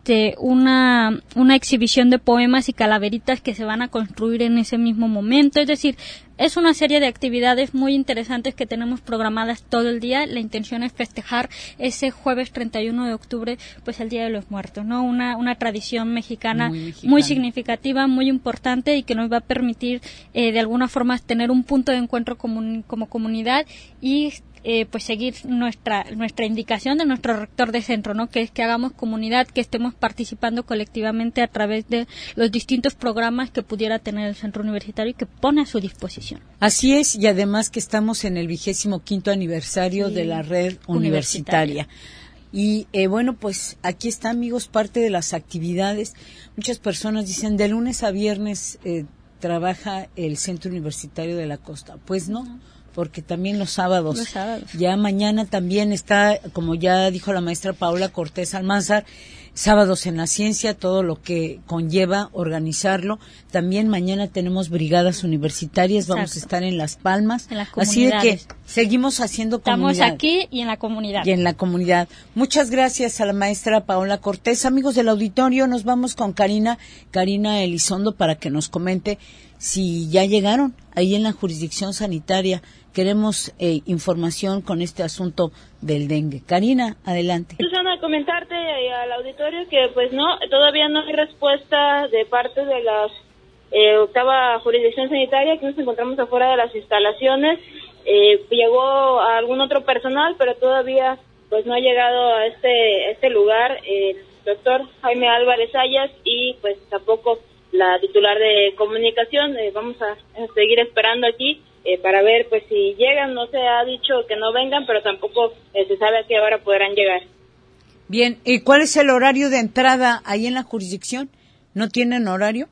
una exhibición de poemas y calaveritas que se van a construir en ese mismo momento. Es decir, es una serie de actividades muy interesantes que tenemos programadas todo el día. La intención es festejar ese jueves 31 de octubre, pues el Día de los Muertos, ¿no? Una tradición mexicana muy significativa, muy importante, y que nos va a permitir de alguna forma tener un punto de encuentro como comunidad y pues seguir nuestra indicación de nuestro rector de centro, ¿no? Que es que hagamos comunidad, que estemos participando colectivamente a través de los distintos programas que pudiera tener el centro universitario y que pone a su disposición. Así es, y además que estamos en el 25º aniversario de la red universitaria. Y pues aquí está, amigos, parte de las actividades. Muchas personas dicen, de lunes a viernes trabaja el Centro Universitario de la Costa. Pues no, porque también los sábados. Ya mañana también está, como ya dijo la maestra Paola Cortés Almanzar, sábados en la ciencia, todo lo que conlleva organizarlo. También mañana tenemos brigadas universitarias, vamos a estar en Las Palmas. Así de que seguimos haciendo comunidad. Estamos aquí y en la comunidad. Y en la comunidad. Muchas gracias a la maestra Paola Cortés. Amigos del auditorio, nos vamos con Karina Elizondo para que nos comente si ya llegaron ahí en la jurisdicción sanitaria. Queremos información con este asunto del dengue. Karina, adelante. Susana, comentarte al auditorio que pues no, todavía no hay respuesta de parte de la octava jurisdicción sanitaria, que nos encontramos afuera de las instalaciones. Llegó algún otro personal, pero todavía pues no ha llegado a este lugar el doctor Jaime Álvarez Ayas y pues tampoco la titular de comunicación. Vamos a seguir esperando aquí para ver pues si llegan. No se ha dicho que no vengan, pero tampoco se sabe a qué hora podrán llegar. Bien, ¿y cuál es el horario de entrada ahí en la jurisdicción? ¿No tienen horario?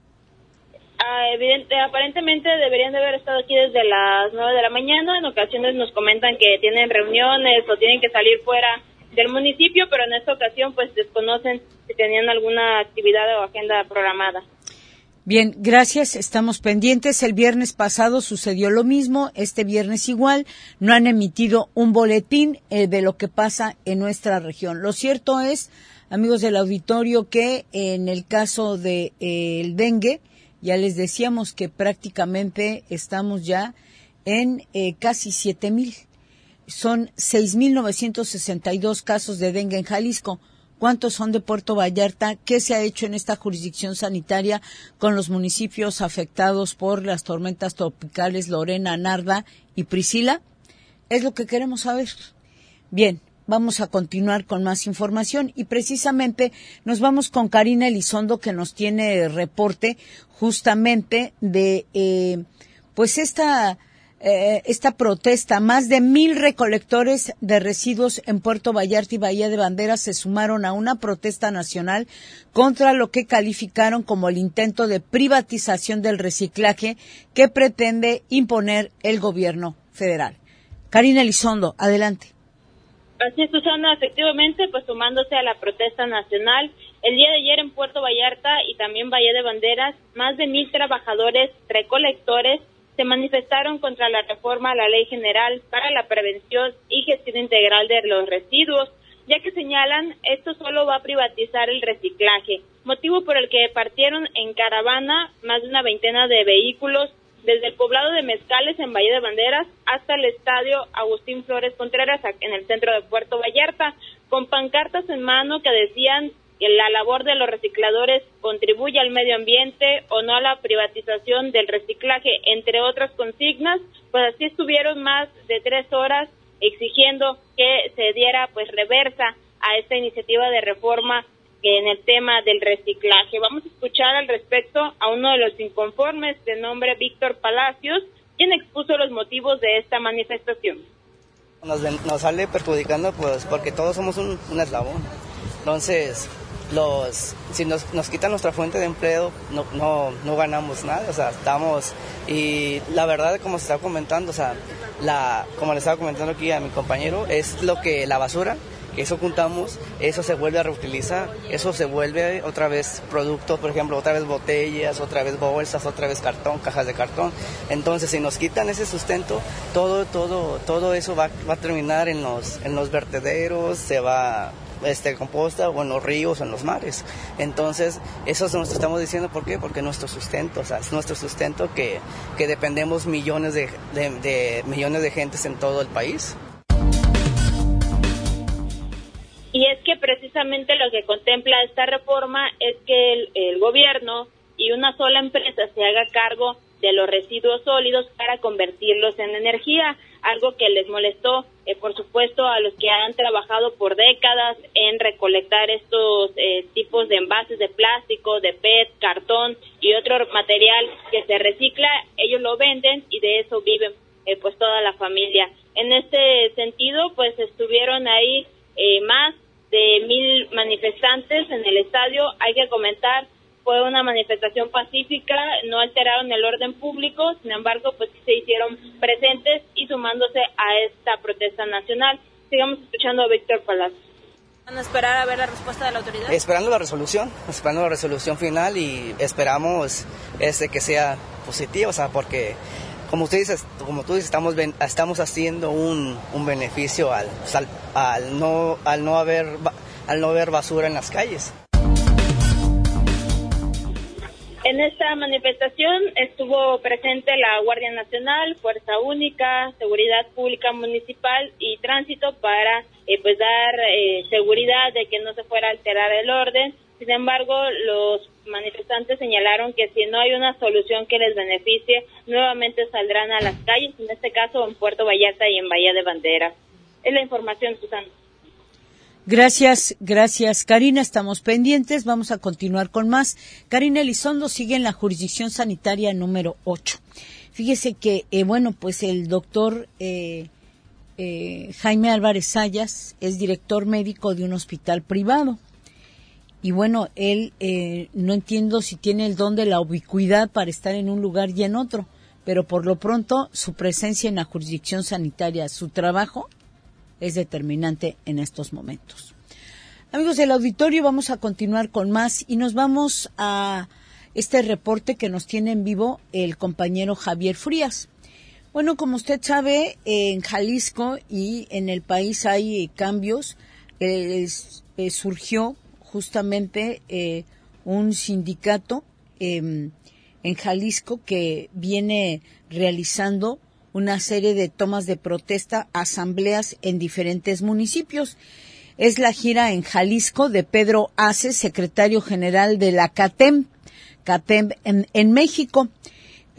Aparentemente deberían de haber estado aquí desde las 9 de la mañana. En ocasiones nos comentan que tienen reuniones o tienen que salir fuera del municipio, pero en esta ocasión pues desconocen si tenían alguna actividad o agenda programada. Bien, gracias, estamos pendientes. El viernes pasado sucedió lo mismo, este viernes igual, no han emitido un boletín de lo que pasa en nuestra región. Lo cierto es, amigos del auditorio, que en el caso de el dengue, ya les decíamos que prácticamente estamos ya en casi 7,000. Son 6,962 casos de dengue en Jalisco. ¿Cuántos son de Puerto Vallarta? ¿Qué se ha hecho en esta jurisdicción sanitaria con los municipios afectados por las tormentas tropicales Lorena, Narda y Priscila? Es lo que queremos saber. Bien, vamos a continuar con más información y precisamente nos vamos con Karina Elizondo, que nos tiene reporte justamente de pues esta protesta. Más de 1,000 recolectores de residuos en Puerto Vallarta y Bahía de Banderas se sumaron a una protesta nacional contra lo que calificaron como el intento de privatización del reciclaje que pretende imponer el gobierno federal. Karina Elizondo, adelante. Así es, Susana, efectivamente, pues sumándose a la protesta nacional, el día de ayer en Puerto Vallarta y también Bahía de Banderas, más de 1,000 trabajadores recolectores se manifestaron contra la reforma a la Ley General para la Prevención y Gestión Integral de los Residuos, ya que señalan esto solo va a privatizar el reciclaje, motivo por el que partieron en caravana más de una veintena de vehículos desde el poblado de Mezcales en Bahía de Banderas hasta el estadio Agustín Flores Contreras en el centro de Puerto Vallarta, con pancartas en mano que decían que la labor de los recicladores contribuye al medio ambiente o no a la privatización del reciclaje, entre otras consignas. Pues así estuvieron más de 3 horas exigiendo que se diera pues reversa a esta iniciativa de reforma en el tema del reciclaje. Vamos a escuchar al respecto a uno de los inconformes de nombre Víctor Palacios, quien expuso los motivos de esta manifestación. Nos sale perjudicando pues porque todos somos un eslabón. Entonces, si nos quitan nuestra fuente de empleo, no ganamos nada, o sea, estamos, y la verdad, como se estaba comentando, o sea, como le estaba comentando aquí a mi compañero, es lo que la basura, que eso juntamos, eso se vuelve a reutilizar, eso se vuelve otra vez producto, por ejemplo, otra vez botellas, otra vez bolsas, otra vez cartón, cajas de cartón. Entonces, si nos quitan ese sustento, todo eso va a terminar en los vertederos, se va composta o en los ríos o en los mares. Entonces, eso nos estamos diciendo, ¿por qué? Porque nuestro sustento, o sea, es nuestro sustento que dependemos millones de gentes en todo el país. Y es que precisamente lo que contempla esta reforma es que el gobierno y una sola empresa se haga cargo de los residuos sólidos para convertirlos en energía, algo que les molestó, por supuesto, a los que han trabajado por décadas en recolectar estos tipos de envases de plástico, de PET, cartón y otro material que se recicla. Ellos lo venden y de eso viven pues toda la familia. En este sentido, pues estuvieron ahí más de 1,000 manifestantes en el estadio. Hay que comentar, fue una manifestación pacífica, no alteraron el orden público, sin embargo, pues se hicieron presentes y sumándose a esta protesta nacional. Sigamos escuchando a Víctor Palacios. ¿Van a esperar a ver la respuesta de la autoridad? Esperando la resolución final y esperamos que sea positiva, o sea, porque como tú dices, estamos haciendo un beneficio al no haber basura en las calles. En esta manifestación estuvo presente la Guardia Nacional, Fuerza Única, Seguridad Pública Municipal y Tránsito para pues dar seguridad de que no se fuera a alterar el orden. Sin embargo, los manifestantes señalaron que si no hay una solución que les beneficie, nuevamente saldrán a las calles, en este caso en Puerto Vallarta y en Bahía de Banderas. Es la información, Susana. Gracias, Karina. Estamos pendientes. Vamos a continuar con más. Karina Elizondo sigue en la jurisdicción sanitaria número 8. Fíjese que, pues el doctor Jaime Álvarez Sayas es director médico de un hospital privado. Y bueno, él no entiendo si tiene el don de la ubicuidad para estar en un lugar y en otro, pero por lo pronto su presencia en la jurisdicción sanitaria, su trabajo, es determinante en estos momentos. Amigos del auditorio, vamos a continuar con más y nos vamos a este reporte que nos tiene en vivo el compañero Javier Frías. Bueno, como usted sabe, en Jalisco y en el país hay cambios. Surgió justamente un sindicato en Jalisco que viene realizando una serie de tomas de protesta, asambleas en diferentes municipios. Es la gira en Jalisco de Pedro Aces, secretario general de la CATEM en México.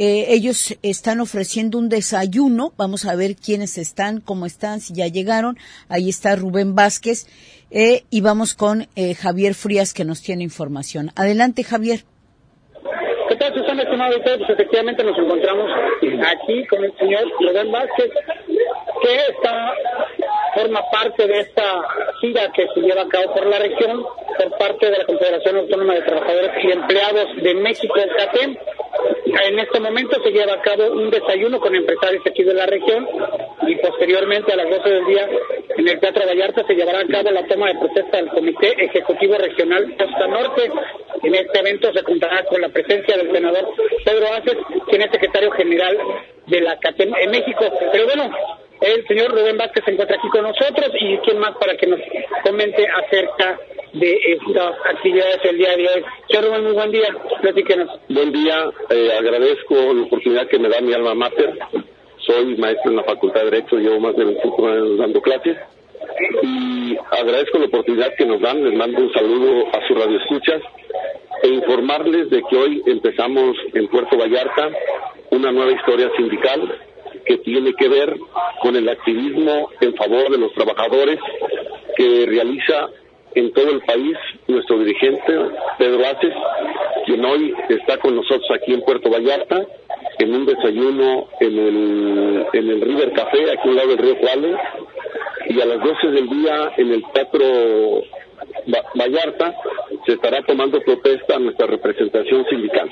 Ellos están ofreciendo un desayuno. Vamos a ver quiénes están, cómo están, si ya llegaron. Ahí está Rubén Vázquez. Y vamos con Javier Frías, que nos tiene información. Adelante, Javier. ¿Qué tal, Susana, estimado auditor? Pues efectivamente nos encontramos aquí con el señor Rubén Vázquez, que forma parte de esta gira que se lleva a cabo por la región por parte de la Confederación Autónoma de Trabajadores y Empleados de México, CATEM. En este momento se lleva a cabo un desayuno con empresarios aquí de la región y posteriormente a las 12 del día en el Teatro Vallarta se llevará a cabo la toma de protesta del Comité Ejecutivo Regional Costa Norte. En este evento se contará con la presencia del senador Pedro Aces, quien es secretario general de la CATEM en México. Pero bueno, el señor Rubén Vázquez se encuentra aquí con nosotros y quién más para que nos comente acerca de estas actividades el día de hoy. Señor Rubén, muy buen día. Platíquenos. Buen día, agradezco la oportunidad que me da mi alma mater. Soy maestro en la Facultad de Derecho, llevo más de 25 años dando clases y agradezco la oportunidad que nos dan. Les mando un saludo a sus radioescuchas e informarles de que hoy empezamos en Puerto Vallarta una nueva historia sindical que tiene que ver con el activismo en favor de los trabajadores que realiza en todo el país nuestro dirigente Pedro Aces, quien hoy está con nosotros aquí en Puerto Vallarta en un desayuno en el River Café, aquí al lado del río Cuale, y a las 12 del día en el Teatro Vallarta se estará tomando protesta a nuestra representación sindical.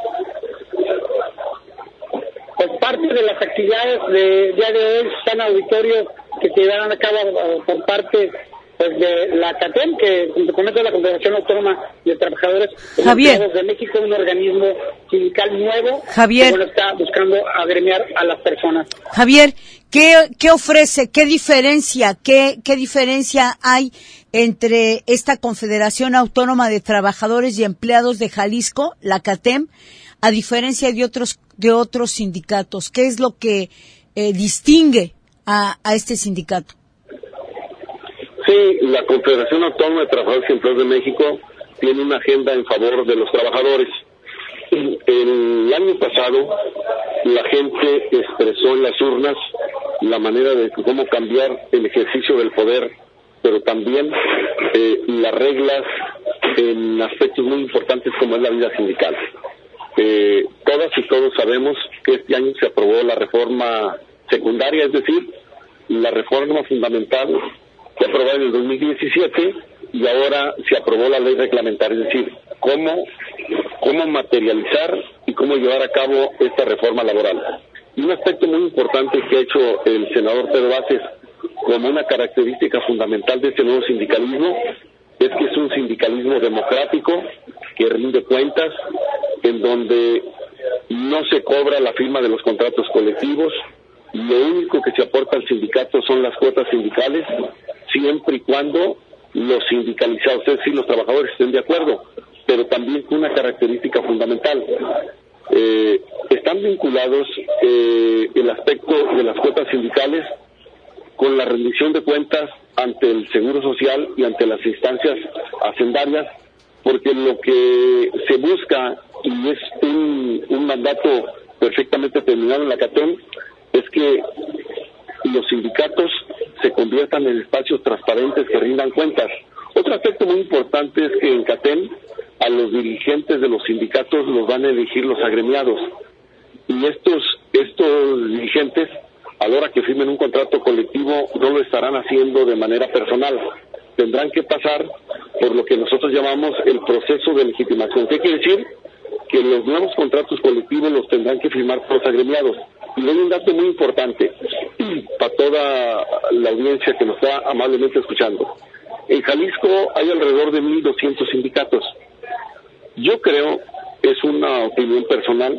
Pues parte de las actividades de día de hoy están auditorio que se llevarán a cabo por parte de la CATEM, que comenta la Confederación Autónoma de Trabajadores de México, un organismo sindical nuevo Javier, que está buscando agremiar a las personas. Javier, ¿qué ofrece, qué diferencia hay entre esta Confederación Autónoma de Trabajadores y Empleados de Jalisco, la CATEM, a diferencia de otros sindicatos? ¿Qué es lo que distingue a este sindicato? Sí, la Confederación Autónoma de Trabajadores y Empleados de México tiene una agenda en favor de los trabajadores. El año pasado la gente expresó en las urnas la manera de cómo cambiar el ejercicio del poder, pero también las reglas en aspectos muy importantes como es la vida sindical. Todas y todos sabemos que este año se aprobó la reforma secundaria, es decir, la reforma fundamental se aprobó en el 2017 y ahora se aprobó la ley reglamentaria, es decir, cómo materializar y cómo llevar a cabo esta reforma laboral. Y un aspecto muy importante que ha hecho el senador Pedro Vázquez como una característica fundamental de este nuevo sindicalismo es que es un sindicalismo democrático que rinde cuentas, en donde no se cobra la firma de los contratos colectivos. Lo único que se aporta al sindicato son las cuotas sindicales, siempre y cuando los sindicalizados, es decir, los trabajadores estén de acuerdo, pero también con una característica fundamental. Están vinculados el aspecto de las cuotas sindicales con la rendición de cuentas ante el Seguro Social y ante las instancias hacendarias, porque lo que se busca, y es un mandato perfectamente terminado en la CATEM, es que los sindicatos se conviertan en espacios transparentes que rindan cuentas. Otro aspecto muy importante es que en CATEM a los dirigentes de los sindicatos los van a elegir los agremiados, y estos dirigentes, a la hora que firmen un contrato colectivo, no lo estarán haciendo de manera personal, tendrán que pasar por lo que nosotros llamamos el proceso de legitimación. ¿Qué quiere decir? Que los nuevos contratos colectivos los tendrán que firmar por los agremiados. Y hay un dato muy importante para toda la audiencia que nos está amablemente escuchando. En Jalisco hay alrededor de 1,200 sindicatos. Yo creo, es una opinión personal,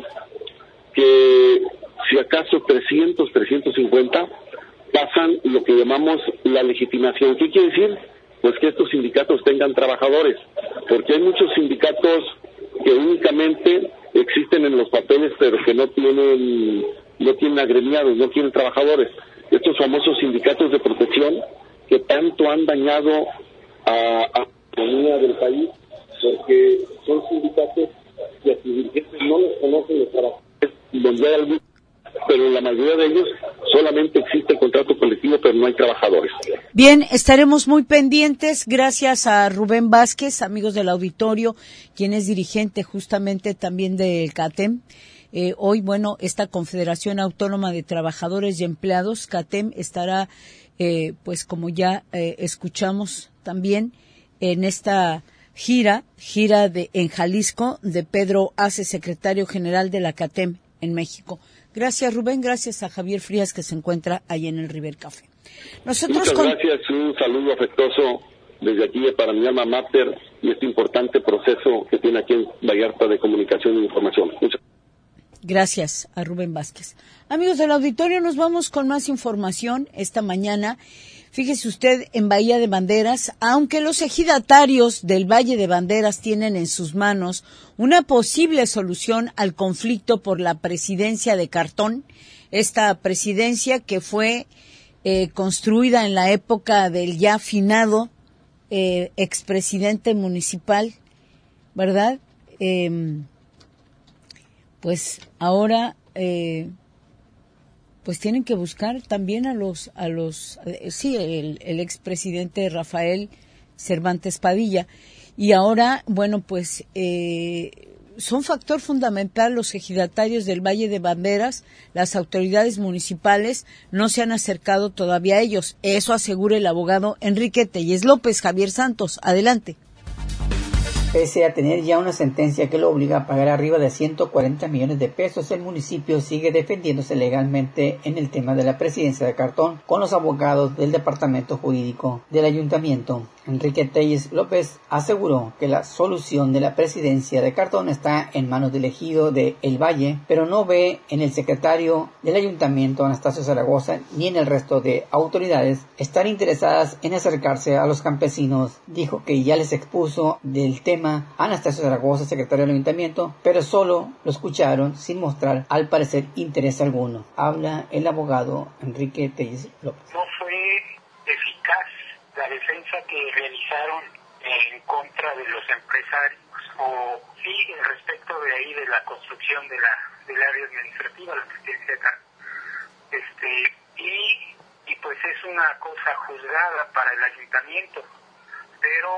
que si acaso 300, 350 pasan lo que llamamos la legitimación. ¿Qué quiere decir? Pues que estos sindicatos tengan trabajadores, porque hay muchos sindicatos que únicamente existen en los papeles, pero que no tienen agremiados, no tienen trabajadores. Estos famosos sindicatos de protección que tanto han dañado a la economía del país, porque son sindicatos que a sus dirigentes no les conocen los trabajadores donde hay algún, pero en la mayoría de ellos solamente existe el contrato colectivo, pero no hay trabajadores. Bien, estaremos muy pendientes. Gracias a Rubén Vázquez, amigos del auditorio, quien es dirigente justamente también del CATEM. Hoy, bueno, esta Confederación Autónoma de Trabajadores y Empleados, CATEM, estará, pues como ya escuchamos también, en esta gira en Jalisco de Pedro Ace, secretario general de la CATEM en México. Gracias, Rubén. Gracias a Javier Frías, que se encuentra ahí en el River Café. Muchas gracias. Un saludo afectuoso desde aquí para mi alma mater y este importante proceso que tiene aquí en Vallarta de comunicación e información. Gracias a Rubén Vázquez. Amigos del auditorio, nos vamos con más información esta mañana. Fíjese usted, en Bahía de Banderas, aunque los ejidatarios del Valle de Banderas tienen en sus manos una posible solución al conflicto por la presidencia de cartón, esta presidencia que fue construida en la época del ya finado expresidente municipal, ¿verdad? Pues ahora pues tienen que buscar también el expresidente Rafael Cervantes Padilla. Y ahora, bueno, pues son factor fundamental los ejidatarios del Valle de Banderas. Las autoridades municipales no se han acercado todavía a ellos. Eso asegura el abogado Enrique Telles López. Javier Santos, adelante. Pese a tener ya una sentencia que lo obliga a pagar arriba de 140 millones de pesos, el municipio sigue defendiéndose legalmente en el tema de la presidencia de cartón con los abogados del departamento jurídico del ayuntamiento. Enrique Telles López aseguró que la solución de la presidencia de cartón está en manos del ejido de El Valle, pero no ve en el secretario del ayuntamiento, Anastasio Zaragoza, ni en el resto de autoridades estar interesadas en acercarse a los campesinos. Dijo que ya les expuso del tema Anastasio Zaragoza, secretario del ayuntamiento, pero solo lo escucharon sin mostrar al parecer interés alguno. Habla el abogado Enrique Telles López. No fue eficaz la defensa que realizaron en contra de los empresarios, o sí, respecto de ahí de la construcción del área administrativa, la presidencia de cartón. Y pues es una cosa juzgada para el ayuntamiento, pero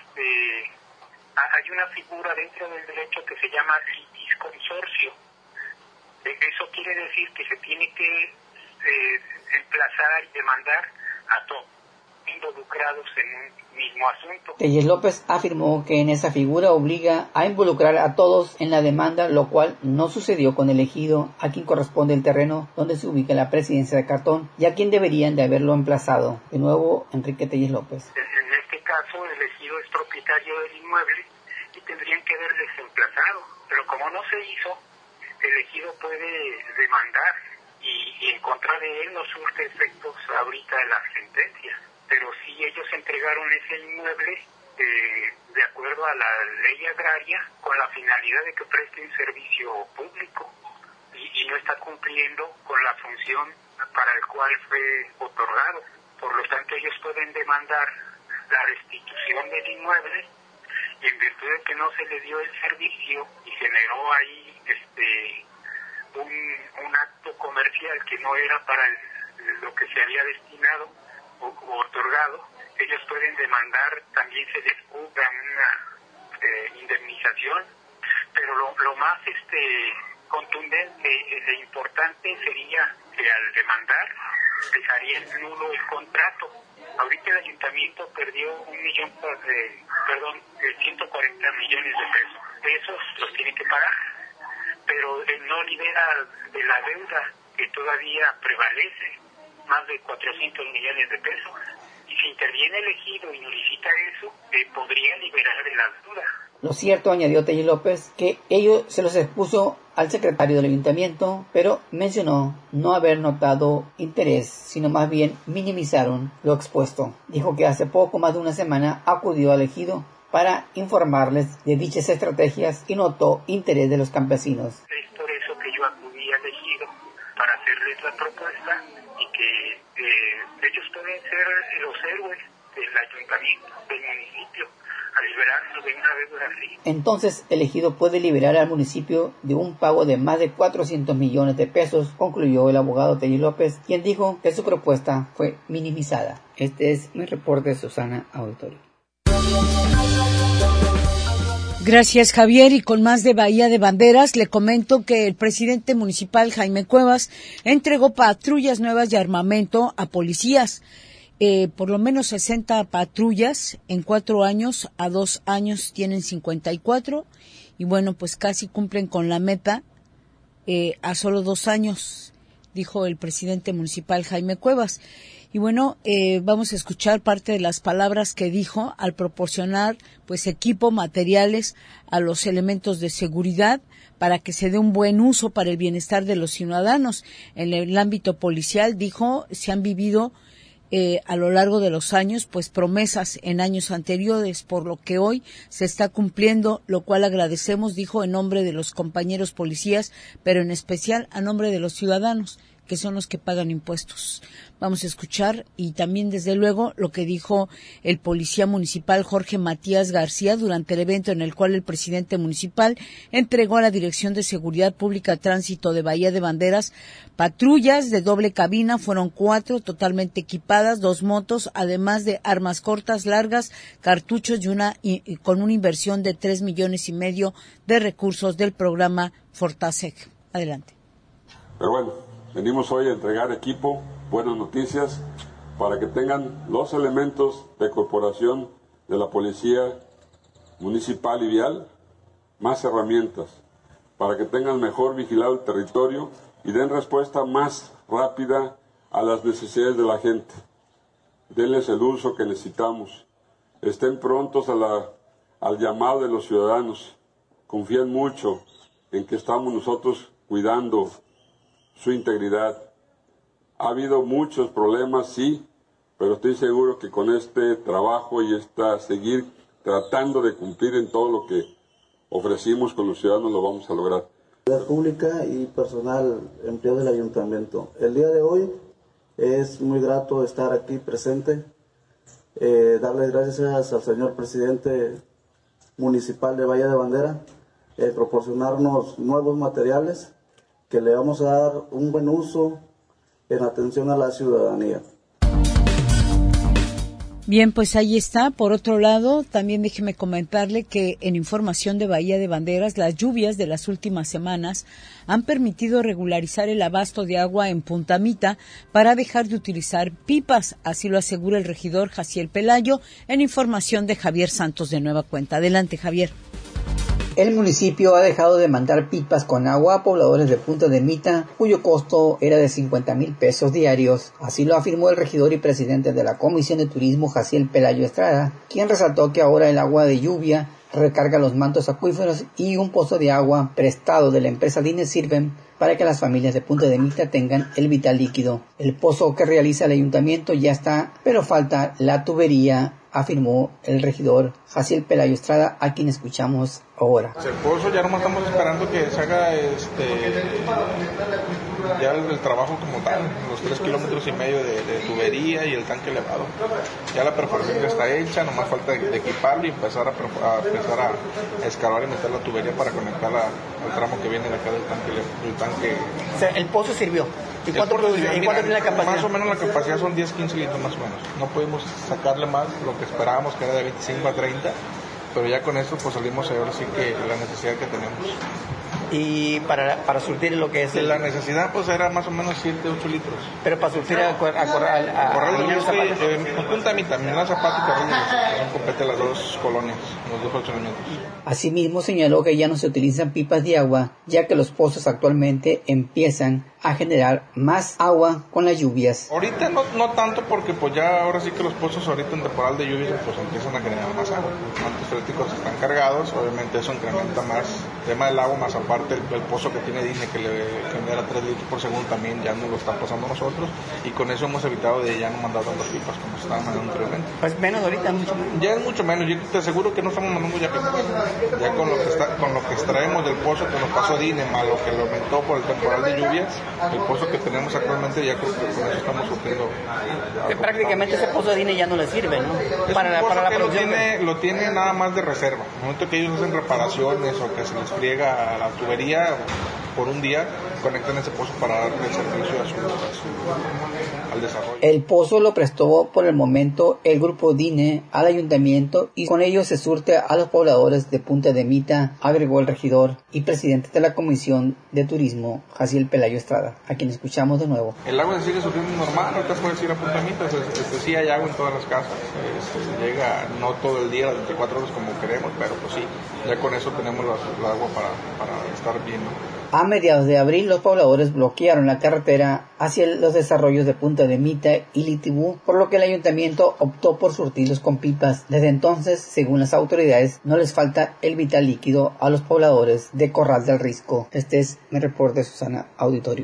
hay una figura dentro del derecho que se llama litisconsorcio. Eso quiere decir que se tiene que emplazar y demandar a todos involucrados en un mismo asunto. Telles López afirmó que en esa figura obliga a involucrar a todos en la demanda, lo cual no sucedió con el ejido a quien corresponde el terreno donde se ubica la presidencia de cartón y a quien deberían de haberlo emplazado. De nuevo, Enrique Telles López. En este caso, el ejido es propietario del inmueble y tendrían que haberles emplazado, pero como no se hizo, el ejido puede demandar y en contra de él no surte efectos ahorita la sentencia. Pero sí ellos entregaron ese inmueble de acuerdo a la ley agraria con la finalidad de que preste un servicio público y no está cumpliendo con la función para el cual fue otorgado. Por lo tanto, ellos pueden demandar la restitución del inmueble y en virtud de que no se le dio el servicio y generó ahí un acto comercial que no era para lo que se había destinado o otorgado, ellos pueden demandar, también se les cobra una indemnización, pero lo más contundente e importante sería que al demandar dejaría en nulo el contrato. Ahorita el ayuntamiento perdió 140 millones de pesos. Esos los tiene que pagar, pero él no libera de la deuda que todavía prevalece, más de 400 millones de pesos. Y si interviene el ejido y notifica eso, podría liberar de la deuda. Lo cierto, añadió Telles López, que ello se los expuso al secretario del ayuntamiento, pero mencionó no haber notado interés, sino más bien minimizaron lo expuesto. Dijo que hace poco más de una semana acudió al ejido para informarles de dichas estrategias y notó interés de los campesinos. Es por eso que yo acudí al ejido para hacerles la propuesta y que ellos pueden ser los héroes del ayuntamiento, del municipio, a liberar primera vez así. Entonces el ejido puede liberar al municipio de un pago de más de 400 millones de pesos, concluyó el abogado Telly López, quien dijo que su propuesta fue minimizada. Este es mi reporte, Susana Auditorio. Gracias, Javier. Y con más de Bahía de Banderas, le comento que el presidente municipal, Jaime Cuevas, entregó patrullas nuevas y armamento a policías. Por lo menos 60 patrullas en 4 años, a 2 años tienen 54. Y bueno, pues casi cumplen con la meta a solo 2 años, dijo el presidente municipal, Jaime Cuevas. Y bueno, vamos a escuchar parte de las palabras que dijo al proporcionar pues equipo, materiales a los elementos de seguridad para que se dé un buen uso para el bienestar de los ciudadanos. En el ámbito policial, dijo, se han vivido a lo largo de los años pues promesas en años anteriores, por lo que hoy se está cumpliendo, lo cual agradecemos, dijo, en nombre de los compañeros policías, pero en especial a nombre de los ciudadanos, que son los que pagan impuestos. Vamos a escuchar y también, desde luego, lo que dijo el policía municipal Jorge Matías García durante el evento en el cual el presidente municipal entregó a la Dirección de Seguridad Pública Tránsito de Bahía de Banderas patrullas de doble cabina. Fueron 4 totalmente equipadas, 2 motos, además de armas cortas, largas, cartuchos y con una inversión de 3,5 millones de recursos del programa Fortaseg. Adelante. Pero bueno, venimos hoy a entregar equipo, buenas noticias, para que tengan los elementos de corporación de la Policía Municipal y Vial, más herramientas, para que tengan mejor vigilado el territorio y den respuesta más rápida a las necesidades de la gente. Denles el uso que necesitamos. Estén prontos al llamado de los ciudadanos. Confíen mucho en que estamos nosotros cuidando su integridad. Ha habido muchos problemas, sí, pero estoy seguro que con este trabajo y seguir tratando de cumplir en todo lo que ofrecimos con los ciudadanos lo vamos a lograr. Pública y personal empleado del ayuntamiento. El día de hoy es muy grato estar aquí presente, darle gracias al señor presidente municipal de Bahía de Bandera, proporcionarnos nuevos materiales que le vamos a dar un buen uso en atención a la ciudadanía. Bien, pues ahí está. Por otro lado, también déjeme comentarle que en información de Bahía de Banderas, las lluvias de las últimas semanas han permitido regularizar el abasto de agua en Punta Mita para dejar de utilizar pipas. Así lo asegura el regidor Jaciel Pelayo en información de Javier Santos de Nueva Cuenta. Adelante, Javier. El municipio ha dejado de mandar pipas con agua a pobladores de Punta de Mita, cuyo costo era de 50,000 pesos diarios. Así lo afirmó el regidor y presidente de la Comisión de Turismo, Jaciel Pelayo Estrada, quien resaltó que ahora el agua de lluvia recarga los mantos acuíferos y un pozo de agua prestado de la empresa Dines sirven para que las familias de Punta de Mita tengan el vital líquido. El pozo que realiza el ayuntamiento ya está, pero falta la tubería, afirmó el regidor Jaciel Pelayo Estrada, a quien escuchamos ahora. El pozo ya nomás estamos esperando que se haga ya el trabajo como tal, los 3,5 kilómetros de tubería y el tanque elevado. Ya la perforación ya está hecha, nomás falta de equiparlo y empezar a escavar y meter la tubería para conectarla al tramo que viene de acá del tanque. O sea, el pozo sirvió. ¿Y cuánto tiene la capacidad? Más o menos la capacidad son 10-15 litros más o menos. No pudimos sacarle más lo que esperábamos, que era de 25 a 30, pero ya con esto pues salimos a ver sí que la necesidad que tenemos. Y para surtir lo que es la necesidad pues era más o menos 7-8 litros. Pero para surtir a Corral de Zapata. Punta Mita, Mineral Zapata y Corral de Lluvia. Compete las dos colonias, los dos fraccionamientos. Asimismo señaló que ya no se utilizan pipas de agua, ya que los pozos actualmente empiezan a generar más agua con las lluvias. Ahorita no tanto porque pues ya ahora sí que los pozos ahorita en temporal de lluvias pues empiezan a generar más agua. Los mantos freáticos están cargados, obviamente eso incrementa más tema del agua, más aparte el pozo que tiene DINE que le genera 3 litros por segundo también ya no lo está pasando nosotros, y con eso hemos evitado de ya no mandar tantas pipas como se estaban mandando anteriormente. Pues menos ahorita, mucho menos. Ya es mucho menos, yo te aseguro que no estamos mandando ya pipas. Ya con lo que extraemos del pozo que nos pasó DINE, más lo que lo aumentó por el temporal de lluvias, el pozo que tenemos actualmente, ya creo que con eso estamos surtiendo. Que prácticamente ese pozo de DINE ya no le sirve, ¿no? Es para la producción. Lo tiene nada más de reserva. En el momento que ellos hacen reparaciones o que se les friega la tubería por un día, conectan ese pozo para darle el servicio al desarrollo. El pozo lo prestó por el momento el grupo DINE al ayuntamiento y con ello se surte a los pobladores de Punta de Mita, agregó el regidor y presidente de la Comisión de Turismo, Jaciel Pelayo Estrada, a quien escuchamos de nuevo. El agua se sigue surtiendo normal, ahorita puedes ir a Punta de Mita, sí hay agua en todas las casas, llega no todo el día, las 24 horas como queremos, pero pues sí, ya con eso tenemos el agua para estar bien, ¿no? A mediados de abril, los pobladores bloquearon la carretera hacia los desarrollos de Punta de Mita y Litibú, por lo que el ayuntamiento optó por surtirlos con pipas. Desde entonces, según las autoridades, no les falta el vital líquido a los pobladores de Corral del Risco. Este es mi reporte, Susana Auditorio.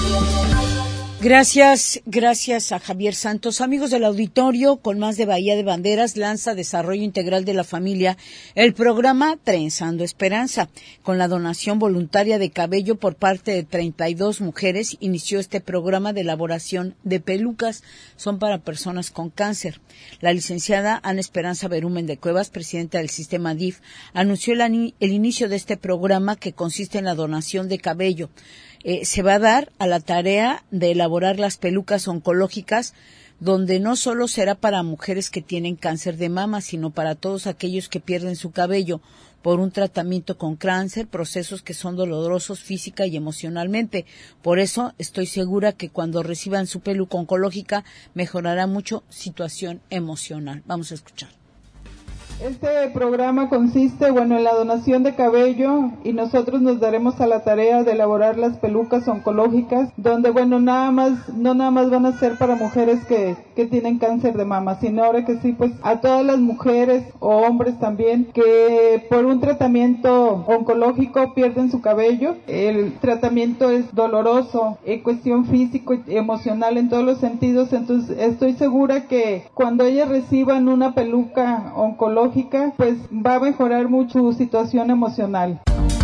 Gracias a Javier Santos. Amigos del auditorio, con más de Bahía de Banderas, lanza Desarrollo Integral de la Familia el programa Trenzando Esperanza. Con la donación voluntaria de cabello por parte de 32 mujeres, inició este programa de elaboración de pelucas. Son para personas con cáncer. La licenciada Ana Esperanza Berumen de Cuevas, presidenta del sistema DIF, anunció el inicio de este programa que consiste en la donación de cabello. Se va a dar a la tarea de elaborar las pelucas oncológicas, donde no solo será para mujeres que tienen cáncer de mama, sino para todos aquellos que pierden su cabello por un tratamiento con cáncer, procesos que son dolorosos física y emocionalmente. Por eso estoy segura que cuando reciban su peluca oncológica mejorará mucho situación emocional. Vamos a escuchar. Este programa consiste, en la donación de cabello, y nosotros nos daremos a la tarea de elaborar las pelucas oncológicas, donde, no nada más van a ser para mujeres que tienen cáncer de mama, sino ahora que sí, pues a todas las mujeres o hombres también que por un tratamiento oncológico pierden su cabello. El tratamiento es doloroso en cuestión físico y emocional en todos los sentidos, entonces estoy segura que cuando ellas reciban una peluca oncológica, pues va a mejorar mucho su situación emocional.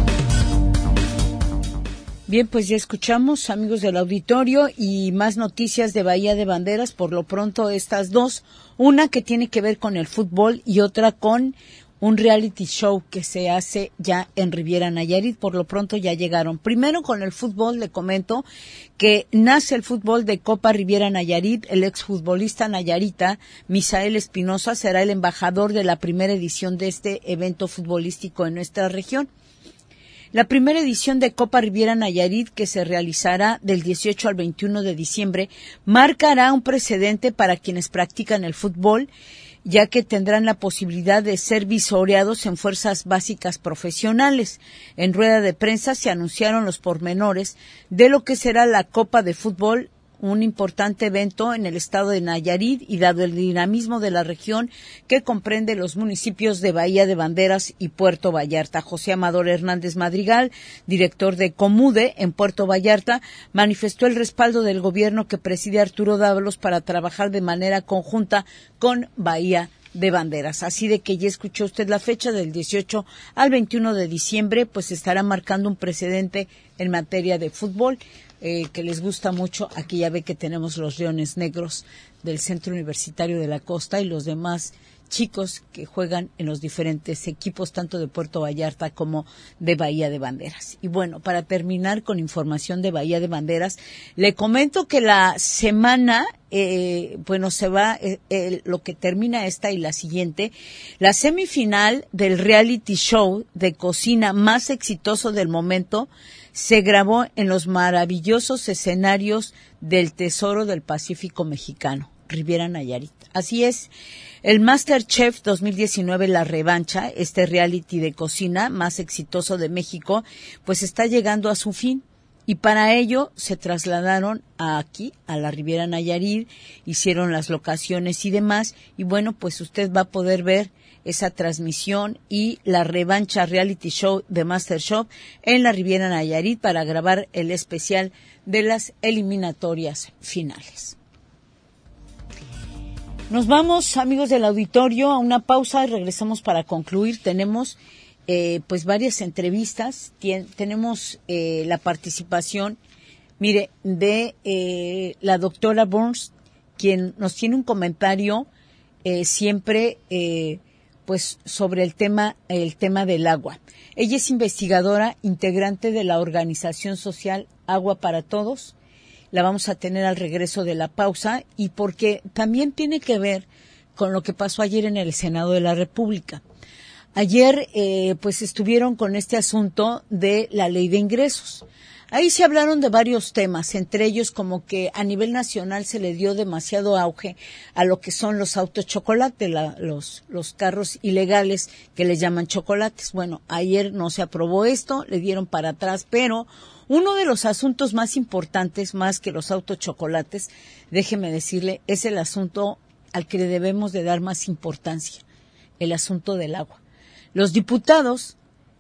Bien, pues ya escuchamos, amigos del auditorio, y más noticias de Bahía de Banderas. Por lo pronto, estas dos, una que tiene que ver con el fútbol y otra con un reality show que se hace ya en Riviera Nayarit. Por lo pronto ya llegaron. Primero con el fútbol, le comento que nace el fútbol de Copa Riviera Nayarit. El exfutbolista nayarita Misael Espinosa será el embajador de la primera edición de este evento futbolístico en nuestra región. La primera edición de Copa Riviera Nayarit, que se realizará del 18 al 21 de diciembre, marcará un precedente para quienes practican el fútbol, ya que tendrán la posibilidad de ser visoreados en fuerzas básicas profesionales. En rueda de prensa se anunciaron los pormenores de lo que será la Copa de Fútbol, un importante evento en el estado de Nayarit, y dado el dinamismo de la región que comprende los municipios de Bahía de Banderas y Puerto Vallarta. José Amador Hernández Madrigal, director de Comude en Puerto Vallarta, manifestó el respaldo del gobierno que preside Arturo Dávalos para trabajar de manera conjunta con Bahía de Banderas. Así de que ya escuchó usted la fecha, del 18 al 21 de diciembre, pues estará marcando un precedente en materia de fútbol. Que les gusta mucho. Aquí ya ve que tenemos los Leones Negros del Centro Universitario de la Costa y los demás chicos que juegan en los diferentes equipos, tanto de Puerto Vallarta como de Bahía de Banderas. Y bueno, para terminar con información de Bahía de Banderas, le comento que la semana, se va, lo que termina esta y la siguiente, la semifinal del reality show de cocina más exitoso del momento se grabó en los maravillosos escenarios del Tesoro del Pacífico Mexicano, Riviera Nayarit. Así es, el MasterChef 2019, La Revancha, este reality de cocina más exitoso de México, pues está llegando a su fin. Y para ello se trasladaron aquí, a la Riviera Nayarit, hicieron las locaciones y demás. Y bueno, pues usted va a poder ver esa transmisión y la revancha reality show de MasterChef en la Riviera Nayarit para grabar el especial de las eliminatorias finales. Nos vamos, amigos del auditorio, a una pausa y regresamos para concluir. Tenemos pues varias entrevistas. Tenemos la participación, mire, de la doctora Burns, quien nos tiene un comentario siempre pues sobre el tema del agua. Ella es investigadora, integrante de la organización social Agua para Todos. La vamos a tener al regreso de la pausa y porque también tiene que ver con lo que pasó ayer en el Senado de la República. Ayer pues estuvieron con este asunto de la ley de ingresos. Ahí se hablaron de varios temas, entre ellos como que a nivel nacional se le dio demasiado auge a lo que son los autos chocolate, los carros ilegales que les llaman chocolates. Bueno, ayer no se aprobó esto, le dieron para atrás, pero uno de los asuntos más importantes, más que los autos chocolates, déjeme decirle, es el asunto al que le debemos de dar más importancia, el asunto del agua. Los diputados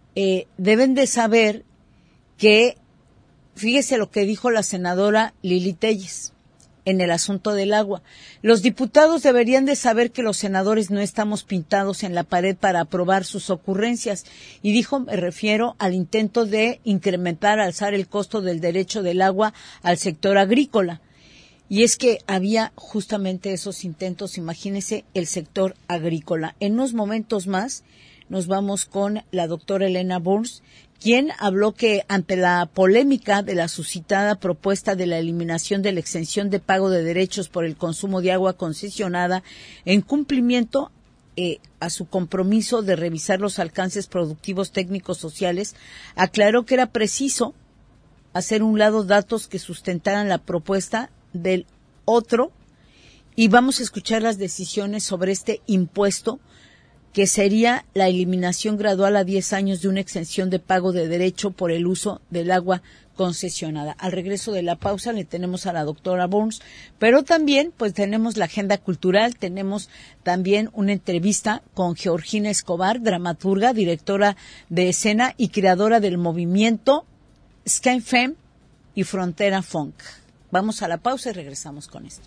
deben de saber que, fíjese lo que dijo la senadora Lili Telles en el asunto del agua. Los diputados deberían de saber que los senadores no estamos pintados en la pared para aprobar sus ocurrencias. Y dijo, me refiero al intento de incrementar, alzar el costo del derecho del agua al sector agrícola. Y es que había justamente esos intentos, imagínese el sector agrícola. En unos momentos más nos vamos con la doctora Elena Burns, quien habló que ante la polémica de la suscitada propuesta de la eliminación de la exención de pago de derechos por el consumo de agua concesionada, en cumplimiento a su compromiso de revisar los alcances productivos técnicos sociales, aclaró que era preciso hacer un lado datos que sustentaran la propuesta del otro, y vamos a escuchar las decisiones sobre este impuesto, que sería la eliminación gradual a 10 años de una exención de pago de derecho por el uso del agua concesionada. Al regreso de la pausa le tenemos a la doctora Burns, pero también pues tenemos la agenda cultural, tenemos también una entrevista con Georgina Escobar, dramaturga, directora de escena y creadora del movimiento Sky Femme y Frontera Funk. Vamos a la pausa y regresamos con esto.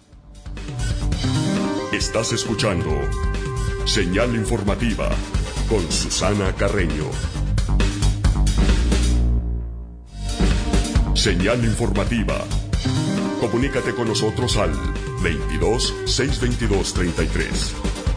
Estás escuchando Señal Informativa con Susana Carreño. Señal Informativa. Comunícate con nosotros al 22 622 33.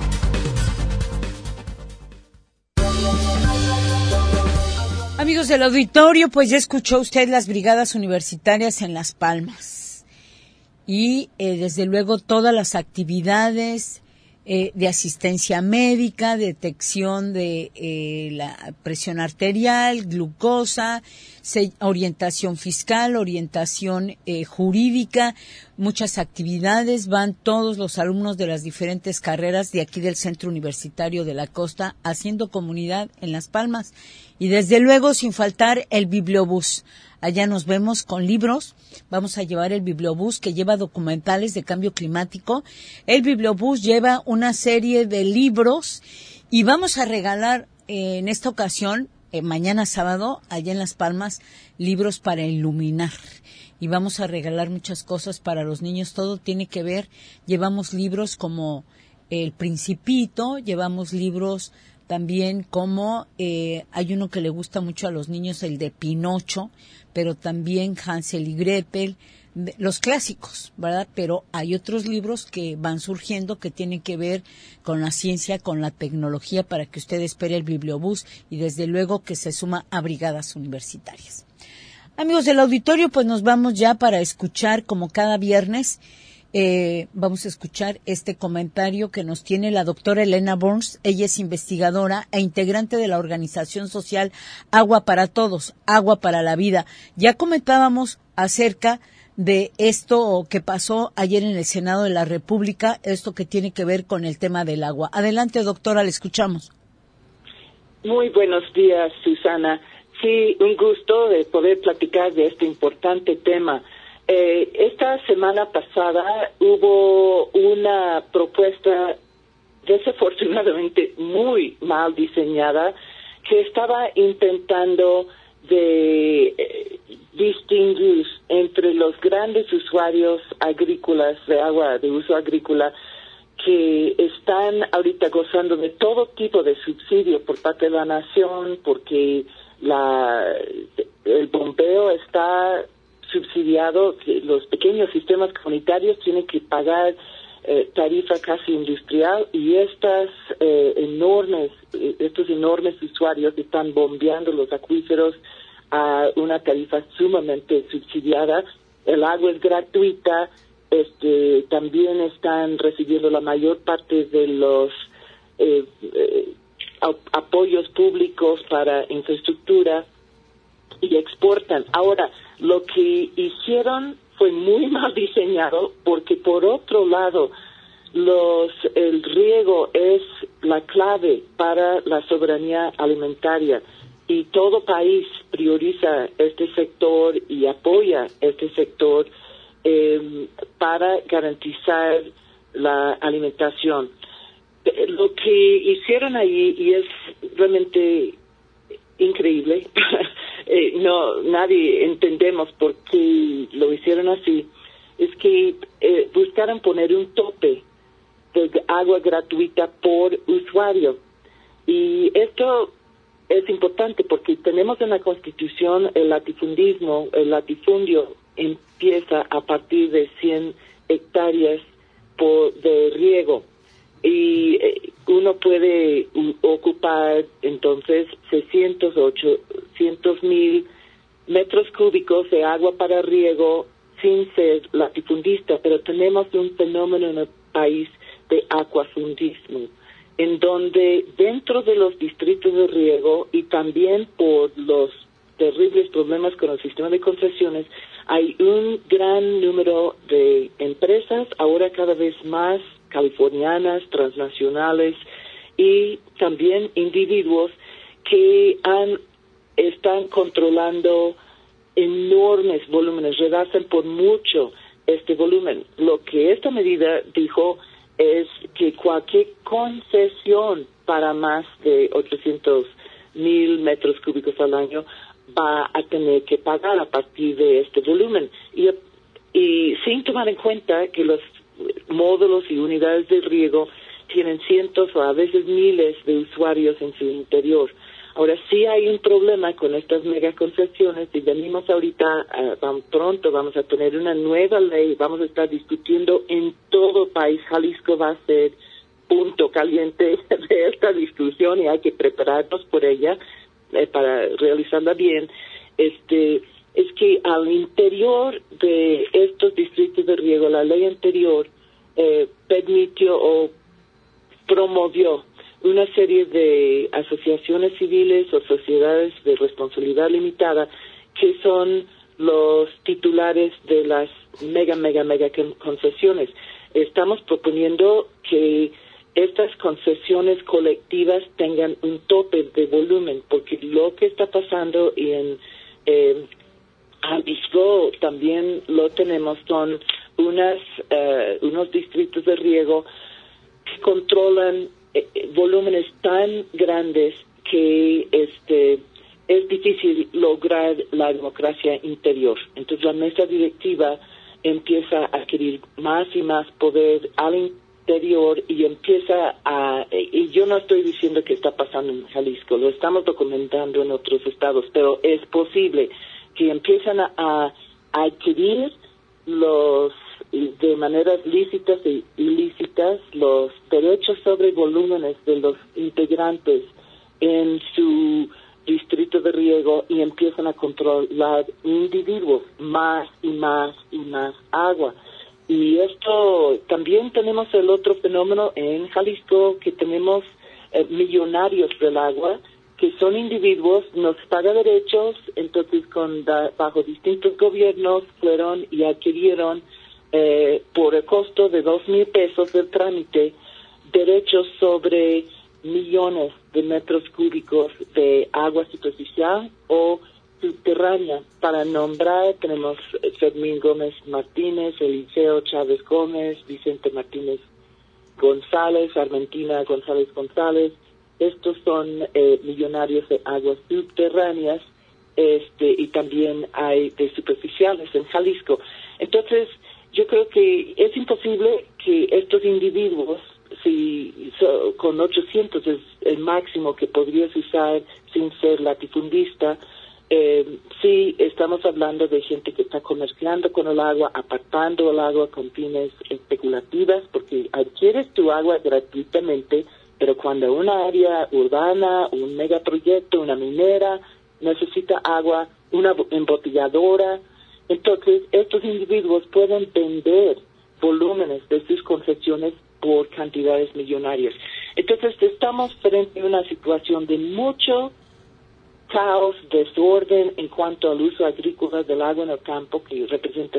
Amigos del auditorio, pues ya escuchó usted las brigadas universitarias en Las Palmas. Y desde luego todas las actividades de asistencia médica, detección de la presión arterial, glucosa, orientación fiscal, orientación jurídica, muchas actividades. Van todos los alumnos de las diferentes carreras de aquí del Centro Universitario de la Costa haciendo comunidad en Las Palmas. Y desde luego, sin faltar, el bibliobús. Allá nos vemos con libros. Vamos a llevar el bibliobús que lleva documentales de cambio climático. El bibliobús lleva una serie de libros y vamos a regalar en esta ocasión, mañana sábado, allá en Las Palmas, libros para iluminar. Y vamos a regalar muchas cosas para los niños. Todo tiene que ver. Llevamos libros como El Principito, llevamos libros también como hay uno que le gusta mucho a los niños, el de Pinocho, pero también Hansel y Gretel, los clásicos, ¿verdad? Pero hay otros libros que van surgiendo que tienen que ver con la ciencia, con la tecnología, para que usted espere el bibliobús y desde luego que se suma a brigadas universitarias. Amigos del auditorio, pues nos vamos ya para escuchar, como cada viernes, vamos a escuchar este comentario que nos tiene la doctora Elena Burns. Ella es investigadora e integrante de la organización social Agua para Todos, Agua para la Vida. Ya comentábamos acerca de esto que pasó ayer en el Senado de la República, esto que tiene que ver con el tema del agua. Adelante, doctora, le escuchamos. Muy buenos días, Susana. Sí, un gusto de poder platicar de este importante tema. Esta semana pasada hubo una propuesta desafortunadamente muy mal diseñada, que estaba intentando de distinguir entre los grandes usuarios agrícolas de agua de uso agrícola que están ahorita gozando de todo tipo de subsidio por parte de la nación, porque el bombeo está subsididos, los pequeños sistemas comunitarios tienen que pagar tarifa casi industrial, y estos enormes usuarios están bombeando los acuíferos a una tarifa sumamente subsidiada. El agua es gratuita, también están recibiendo la mayor parte de los apoyos públicos para infraestructura y exportan. Ahora, lo que hicieron fue muy mal diseñado, porque por otro lado el riego es la clave para la soberanía alimentaria, y todo país prioriza este sector y apoya este sector para garantizar la alimentación. Lo que hicieron ahí, y es realmente increíble, nadie entendemos por qué lo hicieron así, es que buscaron poner un tope de agua gratuita por usuario. Y esto es importante porque tenemos en la Constitución el latifundio empieza a partir de 100 hectáreas de riego, y uno puede ocupar entonces 600 o 800,000 metros cúbicos de agua para riego sin ser latifundista, pero tenemos un fenómeno en el país de acuafundismo, en donde dentro de los distritos de riego, y también por los terribles problemas con el sistema de concesiones, hay un gran número de empresas, ahora cada vez más californianas, transnacionales, y también individuos que están controlando enormes volúmenes, rebasan por mucho este volumen. Lo que esta medida dijo es que cualquier concesión para más de 800,000 metros cúbicos al año va a tener que pagar a partir de este volumen, y sin tomar en cuenta que los módulos y unidades de riego tienen cientos o a veces miles de usuarios en su interior. Ahora, sí hay un problema con estas megaconcesiones, y venimos ahorita, pronto vamos a tener una nueva ley, vamos a estar discutiendo en todo el país. Jalisco va a ser punto caliente de esta discusión, y hay que prepararnos por ella para realizarla bien. Es que al interior de estos distritos de riego, la ley anterior permitió o promovió una serie de asociaciones civiles o sociedades de responsabilidad limitada que son los titulares de las mega concesiones. Estamos proponiendo que estas concesiones colectivas tengan un tope de volumen, porque lo que está pasando en Jalisco también lo tenemos, son unos distritos de riego que controlan volúmenes tan grandes que es difícil lograr la democracia interior. Entonces la mesa directiva empieza a adquirir más y más poder al interior, y y yo no estoy diciendo que está pasando en Jalisco, lo estamos documentando en otros estados, pero es posible que empiezan a adquirir de maneras lícitas e ilícitas los derechos sobre volúmenes de los integrantes en su distrito de riego, y empiezan a controlar individuos más y más y más agua. Y esto también tenemos el otro fenómeno en Jalisco, que tenemos millonarios del agua, que son individuos, nos paga derechos, entonces bajo distintos gobiernos fueron y adquirieron por el costo de 2,000 pesos del trámite, derechos sobre millones de metros cúbicos de agua superficial o subterránea. Para nombrar, tenemos Fermín Gómez Martínez, Eliseo Chávez Gómez, Vicente Martínez González, Armentina González González. Estos son millonarios de aguas subterráneas, y también hay de superficiales en Jalisco. Entonces, yo creo que es imposible que estos individuos, con 800 es el máximo que podrías usar sin ser latifundista, sí estamos hablando de gente que está comerciando con el agua, apartando el agua con fines especulativas, porque adquieres tu agua gratuitamente, pero cuando una área urbana, un megaproyecto, una minera, necesita agua, una embotelladora, entonces estos individuos pueden vender volúmenes de sus concesiones por cantidades millonarias. Entonces estamos frente a una situación de mucho caos, desorden en cuanto al uso agrícola del agua en el campo, que representa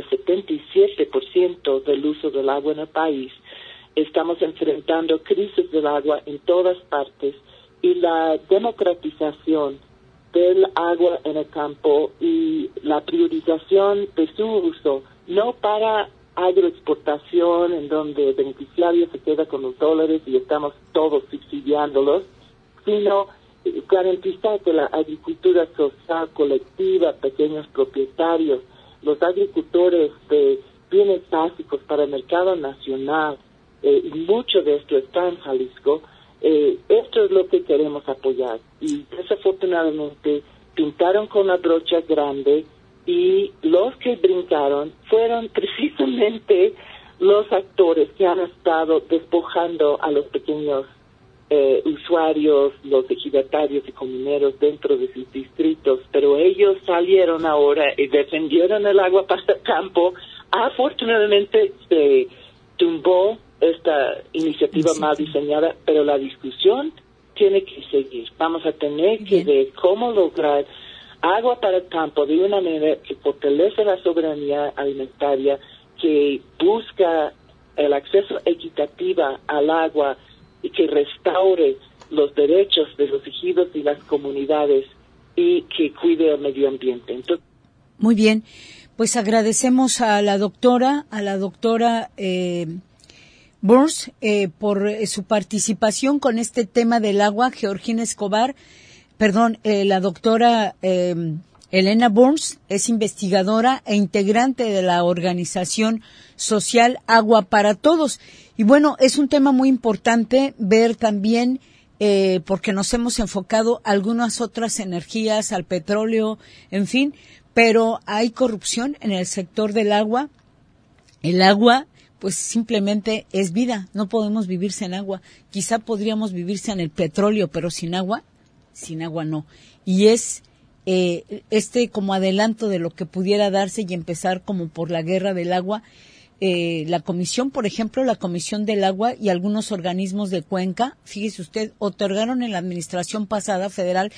77% del uso del agua en el país. Estamos enfrentando crisis del agua en todas partes y la democratización del agua en el campo y la priorización de su uso, no para agroexportación, en donde el beneficiario se queda con los dólares y estamos todos subsidiándolos, sino garantizar que la agricultura social colectiva, pequeños propietarios, los agricultores de bienes básicos para el mercado nacional, y mucho de esto está en Jalisco, esto es lo que queremos apoyar. Y desafortunadamente pintaron con la brocha grande y los que brincaron fueron precisamente los actores que han estado despojando a los pequeños usuarios, los ejidatarios y comuneros dentro de sus distritos, pero ellos salieron ahora y defendieron el agua para el campo. Afortunadamente se tumbó esta iniciativa mal diseñada, pero la discusión tiene que seguir. Vamos a tener que ver cómo lograr agua para el campo de una manera que fortalece la soberanía alimentaria, que busca el acceso equitativo al agua y que restaure los derechos de los ejidos y las comunidades y que cuide el medio ambiente. Entonces, muy bien, pues agradecemos a la doctora Burns por su participación con este tema del agua. Georgina Escobar, la doctora Elena Burns es investigadora e integrante de la organización social Agua para Todos. Y bueno, es un tema muy importante ver también, porque nos hemos enfocado a algunas otras energías, al petróleo, en fin, pero hay corrupción en el sector del agua. El agua, pues simplemente es vida, no podemos vivir sin agua. Quizá podríamos vivir sin el petróleo, pero sin agua no. Y es como adelanto de lo que pudiera darse y empezar como por la guerra del agua. La comisión, por ejemplo, la Comisión del Agua y algunos organismos de Cuenca, fíjese usted, otorgaron en la administración pasada federal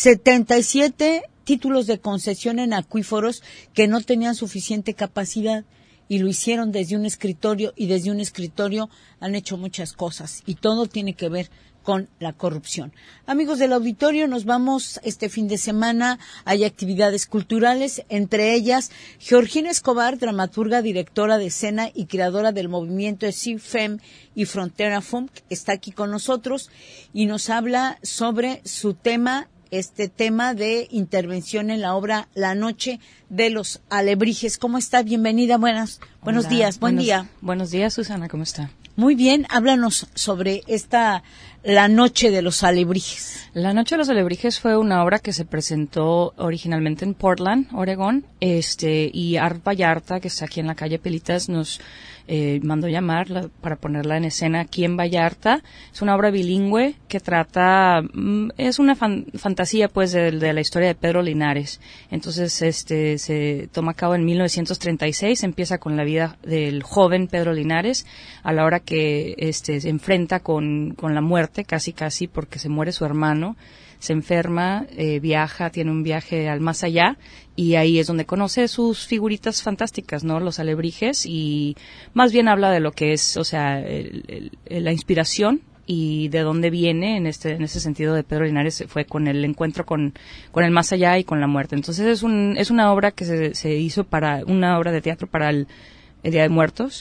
77 títulos de concesión en acuíferos que no tenían suficiente capacidad, y lo hicieron desde un escritorio, y desde un escritorio han hecho muchas cosas, y todo tiene que ver con la corrupción. Amigos del auditorio, nos vamos este fin de semana. Hay actividades culturales, entre ellas Georgina Escobar, dramaturga, directora de escena y creadora del movimiento CIFEM y Frontera FUM, está aquí con nosotros y nos habla sobre su tema, este tema de intervención en la obra La Noche de los Alebrijes. ¿Cómo está? Bienvenida, buenos días, buen día. Buenos días, Susana, ¿cómo está? Muy bien, háblanos sobre La Noche de los Alebrijes. La Noche de los Alebrijes fue una obra que se presentó originalmente en Portland, Oregón, y Art Vallarta, que está aquí en la calle Pelitas, nos mandó llamar para ponerla en escena aquí en Vallarta. Es una obra bilingüe que trata, es una fantasía pues de la historia de Pedro Linares. Entonces se toma a cabo en 1936, empieza con la vida del joven Pedro Linares a la hora que se enfrenta con la muerte, casi porque se muere su hermano. Se enferma, viaja, tiene un viaje al más allá, y ahí es donde conoce sus figuritas fantásticas, ¿no? Los alebrijes, y más bien habla de lo que es, o sea, la inspiración y de dónde viene en ese sentido de Pedro Linares. Fue con el encuentro con el más allá y con la muerte. Entonces es una obra que se hizo una obra de teatro para el Día de Muertos.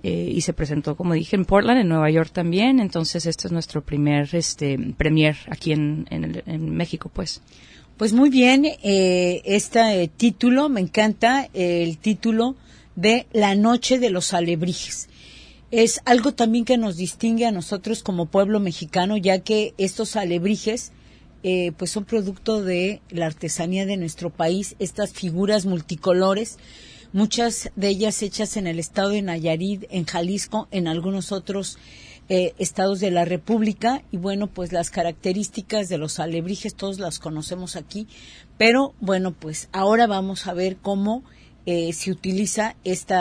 y se presentó, como dije, en Portland, en Nueva York también. Entonces este es nuestro primer premier aquí en México, pues. Pues muy bien, este título, me encanta el título de La Noche de los Alebrijes. Es algo también que nos distingue a nosotros como pueblo mexicano, ya que estos alebrijes pues son producto de la artesanía de nuestro país, estas figuras multicolores, muchas de ellas hechas en el estado de Nayarit, en Jalisco, en algunos otros estados de la República. Y bueno, pues las características de los alebrijes todos las conocemos aquí, pero bueno, pues ahora vamos a ver cómo se utiliza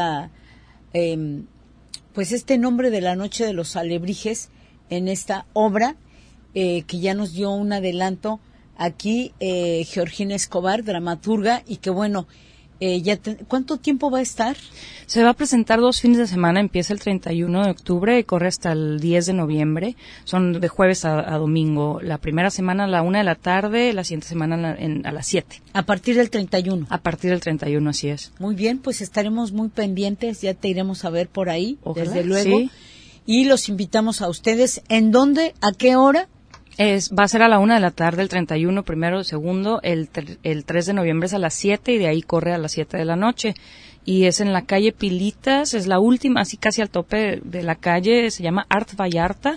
pues este nombre de La Noche de los Alebrijes en esta obra que ya nos dio un adelanto aquí Georgina Escobar, dramaturga, y que bueno, ¿cuánto tiempo va a estar? Se va a presentar 2 fines de semana, empieza el 31 de octubre y corre hasta el 10 de noviembre. Son de jueves a domingo. La primera semana a la 1 de la tarde, la siguiente semana a las 7. ¿A partir del 31? A partir del 31, así es. Muy bien, pues estaremos muy pendientes, ya te iremos a ver por ahí, ojalá, desde luego. Sí. Y los invitamos a ustedes. ¿En dónde? ¿A qué hora? Va a ser a la 1 de la tarde, el 31, primero, segundo, el 3 de noviembre es a las 7 y de ahí corre a las 7 de la noche. Y es en la calle Pilitas, es la última, así casi al tope de la calle, se llama Art Vallarta,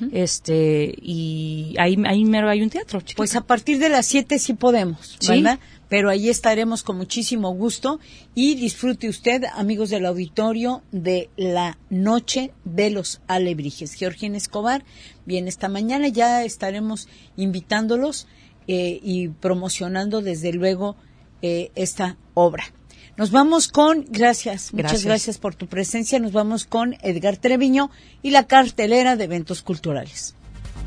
y ahí mero hay un teatro chiquito. Pues a partir de las 7 sí podemos, ¿verdad? ¿Sí? Pero ahí estaremos con muchísimo gusto y disfrute usted, amigos del auditorio, de La Noche de los Alebrijes. Georgina Escobar, bien, esta mañana ya estaremos invitándolos y promocionando desde luego esta obra. Nos vamos muchas gracias por tu presencia, nos vamos con Edgar Treviño y la cartelera de eventos culturales.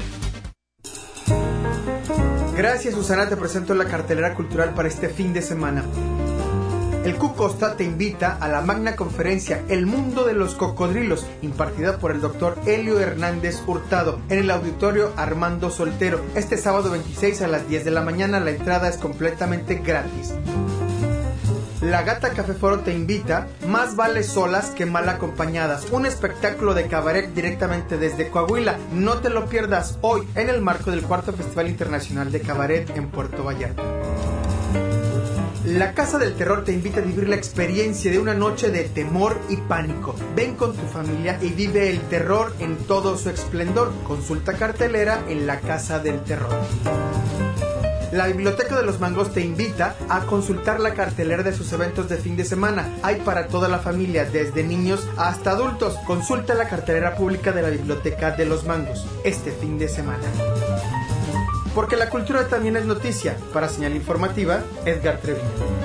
Gracias, Susana, te presento la cartelera cultural para este fin de semana. El Q Costa te invita a la magna conferencia El Mundo de los Cocodrilos, impartida por el doctor Helio Hernández Hurtado en el auditorio Armando Soltero, este sábado 26 a las 10 de la mañana. La entrada es completamente gratis. La Gata Café Foro te invita Más vale solas que mal acompañadas, un espectáculo de cabaret directamente desde Coahuila. No te lo pierdas hoy en el marco del 4º Festival Internacional de Cabaret en Puerto Vallarta. La Casa del Terror te invita a vivir la experiencia de una noche de temor y pánico. Ven con tu familia y vive el terror en todo su esplendor. Consulta cartelera en la Casa del Terror. La Biblioteca de los Mangos te invita a consultar la cartelera de sus eventos de fin de semana. Hay para toda la familia, desde niños hasta adultos. Consulta la cartelera pública de la Biblioteca de los Mangos este fin de semana. Porque la cultura también es noticia. Para Señal Informativa, Edgar Treviño.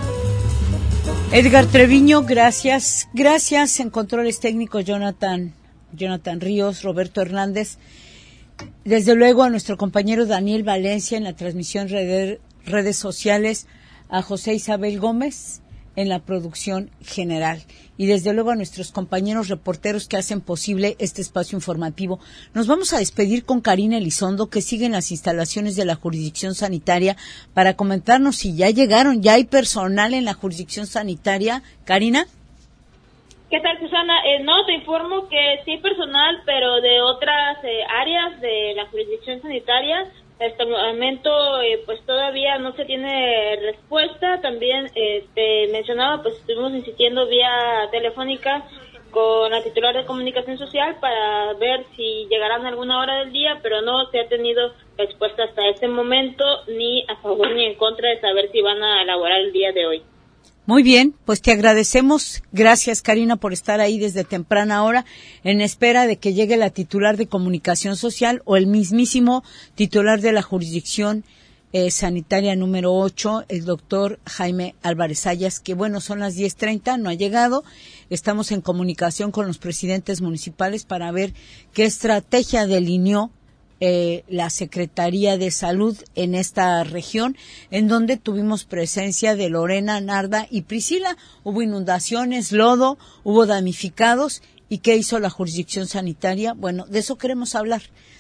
Edgar Treviño, gracias. Gracias en controles técnicos Jonathan Ríos, Roberto Hernández. Desde luego a nuestro compañero Daniel Valencia en la transmisión redes sociales, a José Isabel Gómez en la producción general y desde luego a nuestros compañeros reporteros que hacen posible este espacio informativo. Nos vamos a despedir con Karina Elizondo, que sigue en las instalaciones de la jurisdicción sanitaria para comentarnos si ya llegaron, ya hay personal en la jurisdicción sanitaria. Karina. ¿Qué tal, Susana? No, te informo que sí hay personal, pero de otras áreas de la jurisdicción sanitaria. Hasta el momento, pues todavía no se tiene respuesta. También mencionaba, pues estuvimos insistiendo vía telefónica con la titular de Comunicación Social para ver si llegarán a alguna hora del día, pero no se ha tenido respuesta hasta este momento, ni a favor ni en contra de saber si van a elaborar el día de hoy. Muy bien, pues te agradecemos. Gracias, Karina, por estar ahí desde temprana hora en espera de que llegue la titular de Comunicación Social o el mismísimo titular de la jurisdicción sanitaria número 8, el doctor Jaime Álvarez Ayas, que bueno, son las 10:30, no ha llegado. Estamos en comunicación con los presidentes municipales para ver qué estrategia delineó la Secretaría de Salud en esta región, en donde tuvimos presencia de Lorena, Narda y Priscila. Hubo inundaciones, lodo, hubo damnificados. ¿Y qué hizo la jurisdicción sanitaria? Bueno, de eso queremos hablar,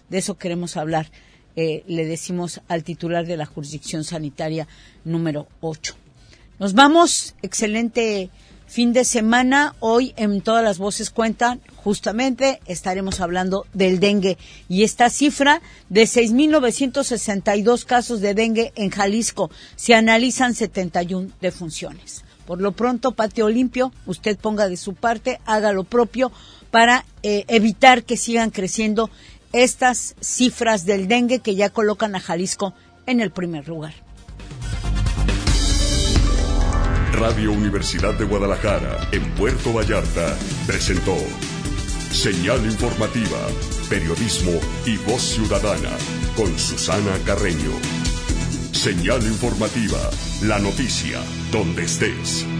le decimos al titular de la jurisdicción sanitaria número 8. Nos vamos, excelente fin de semana. Hoy en Todas las Voces Cuentan, justamente estaremos hablando del dengue y esta cifra de 6.962 casos de dengue en Jalisco. Se analizan 71 defunciones. Por lo pronto, Patio Limpio, usted ponga de su parte, haga lo propio para evitar que sigan creciendo estas cifras del dengue que ya colocan a Jalisco en el primer lugar. Radio Universidad de Guadalajara, en Puerto Vallarta, presentó Señal Informativa, Periodismo y Voz Ciudadana, con Susana Carreño. Señal Informativa, la noticia, donde estés.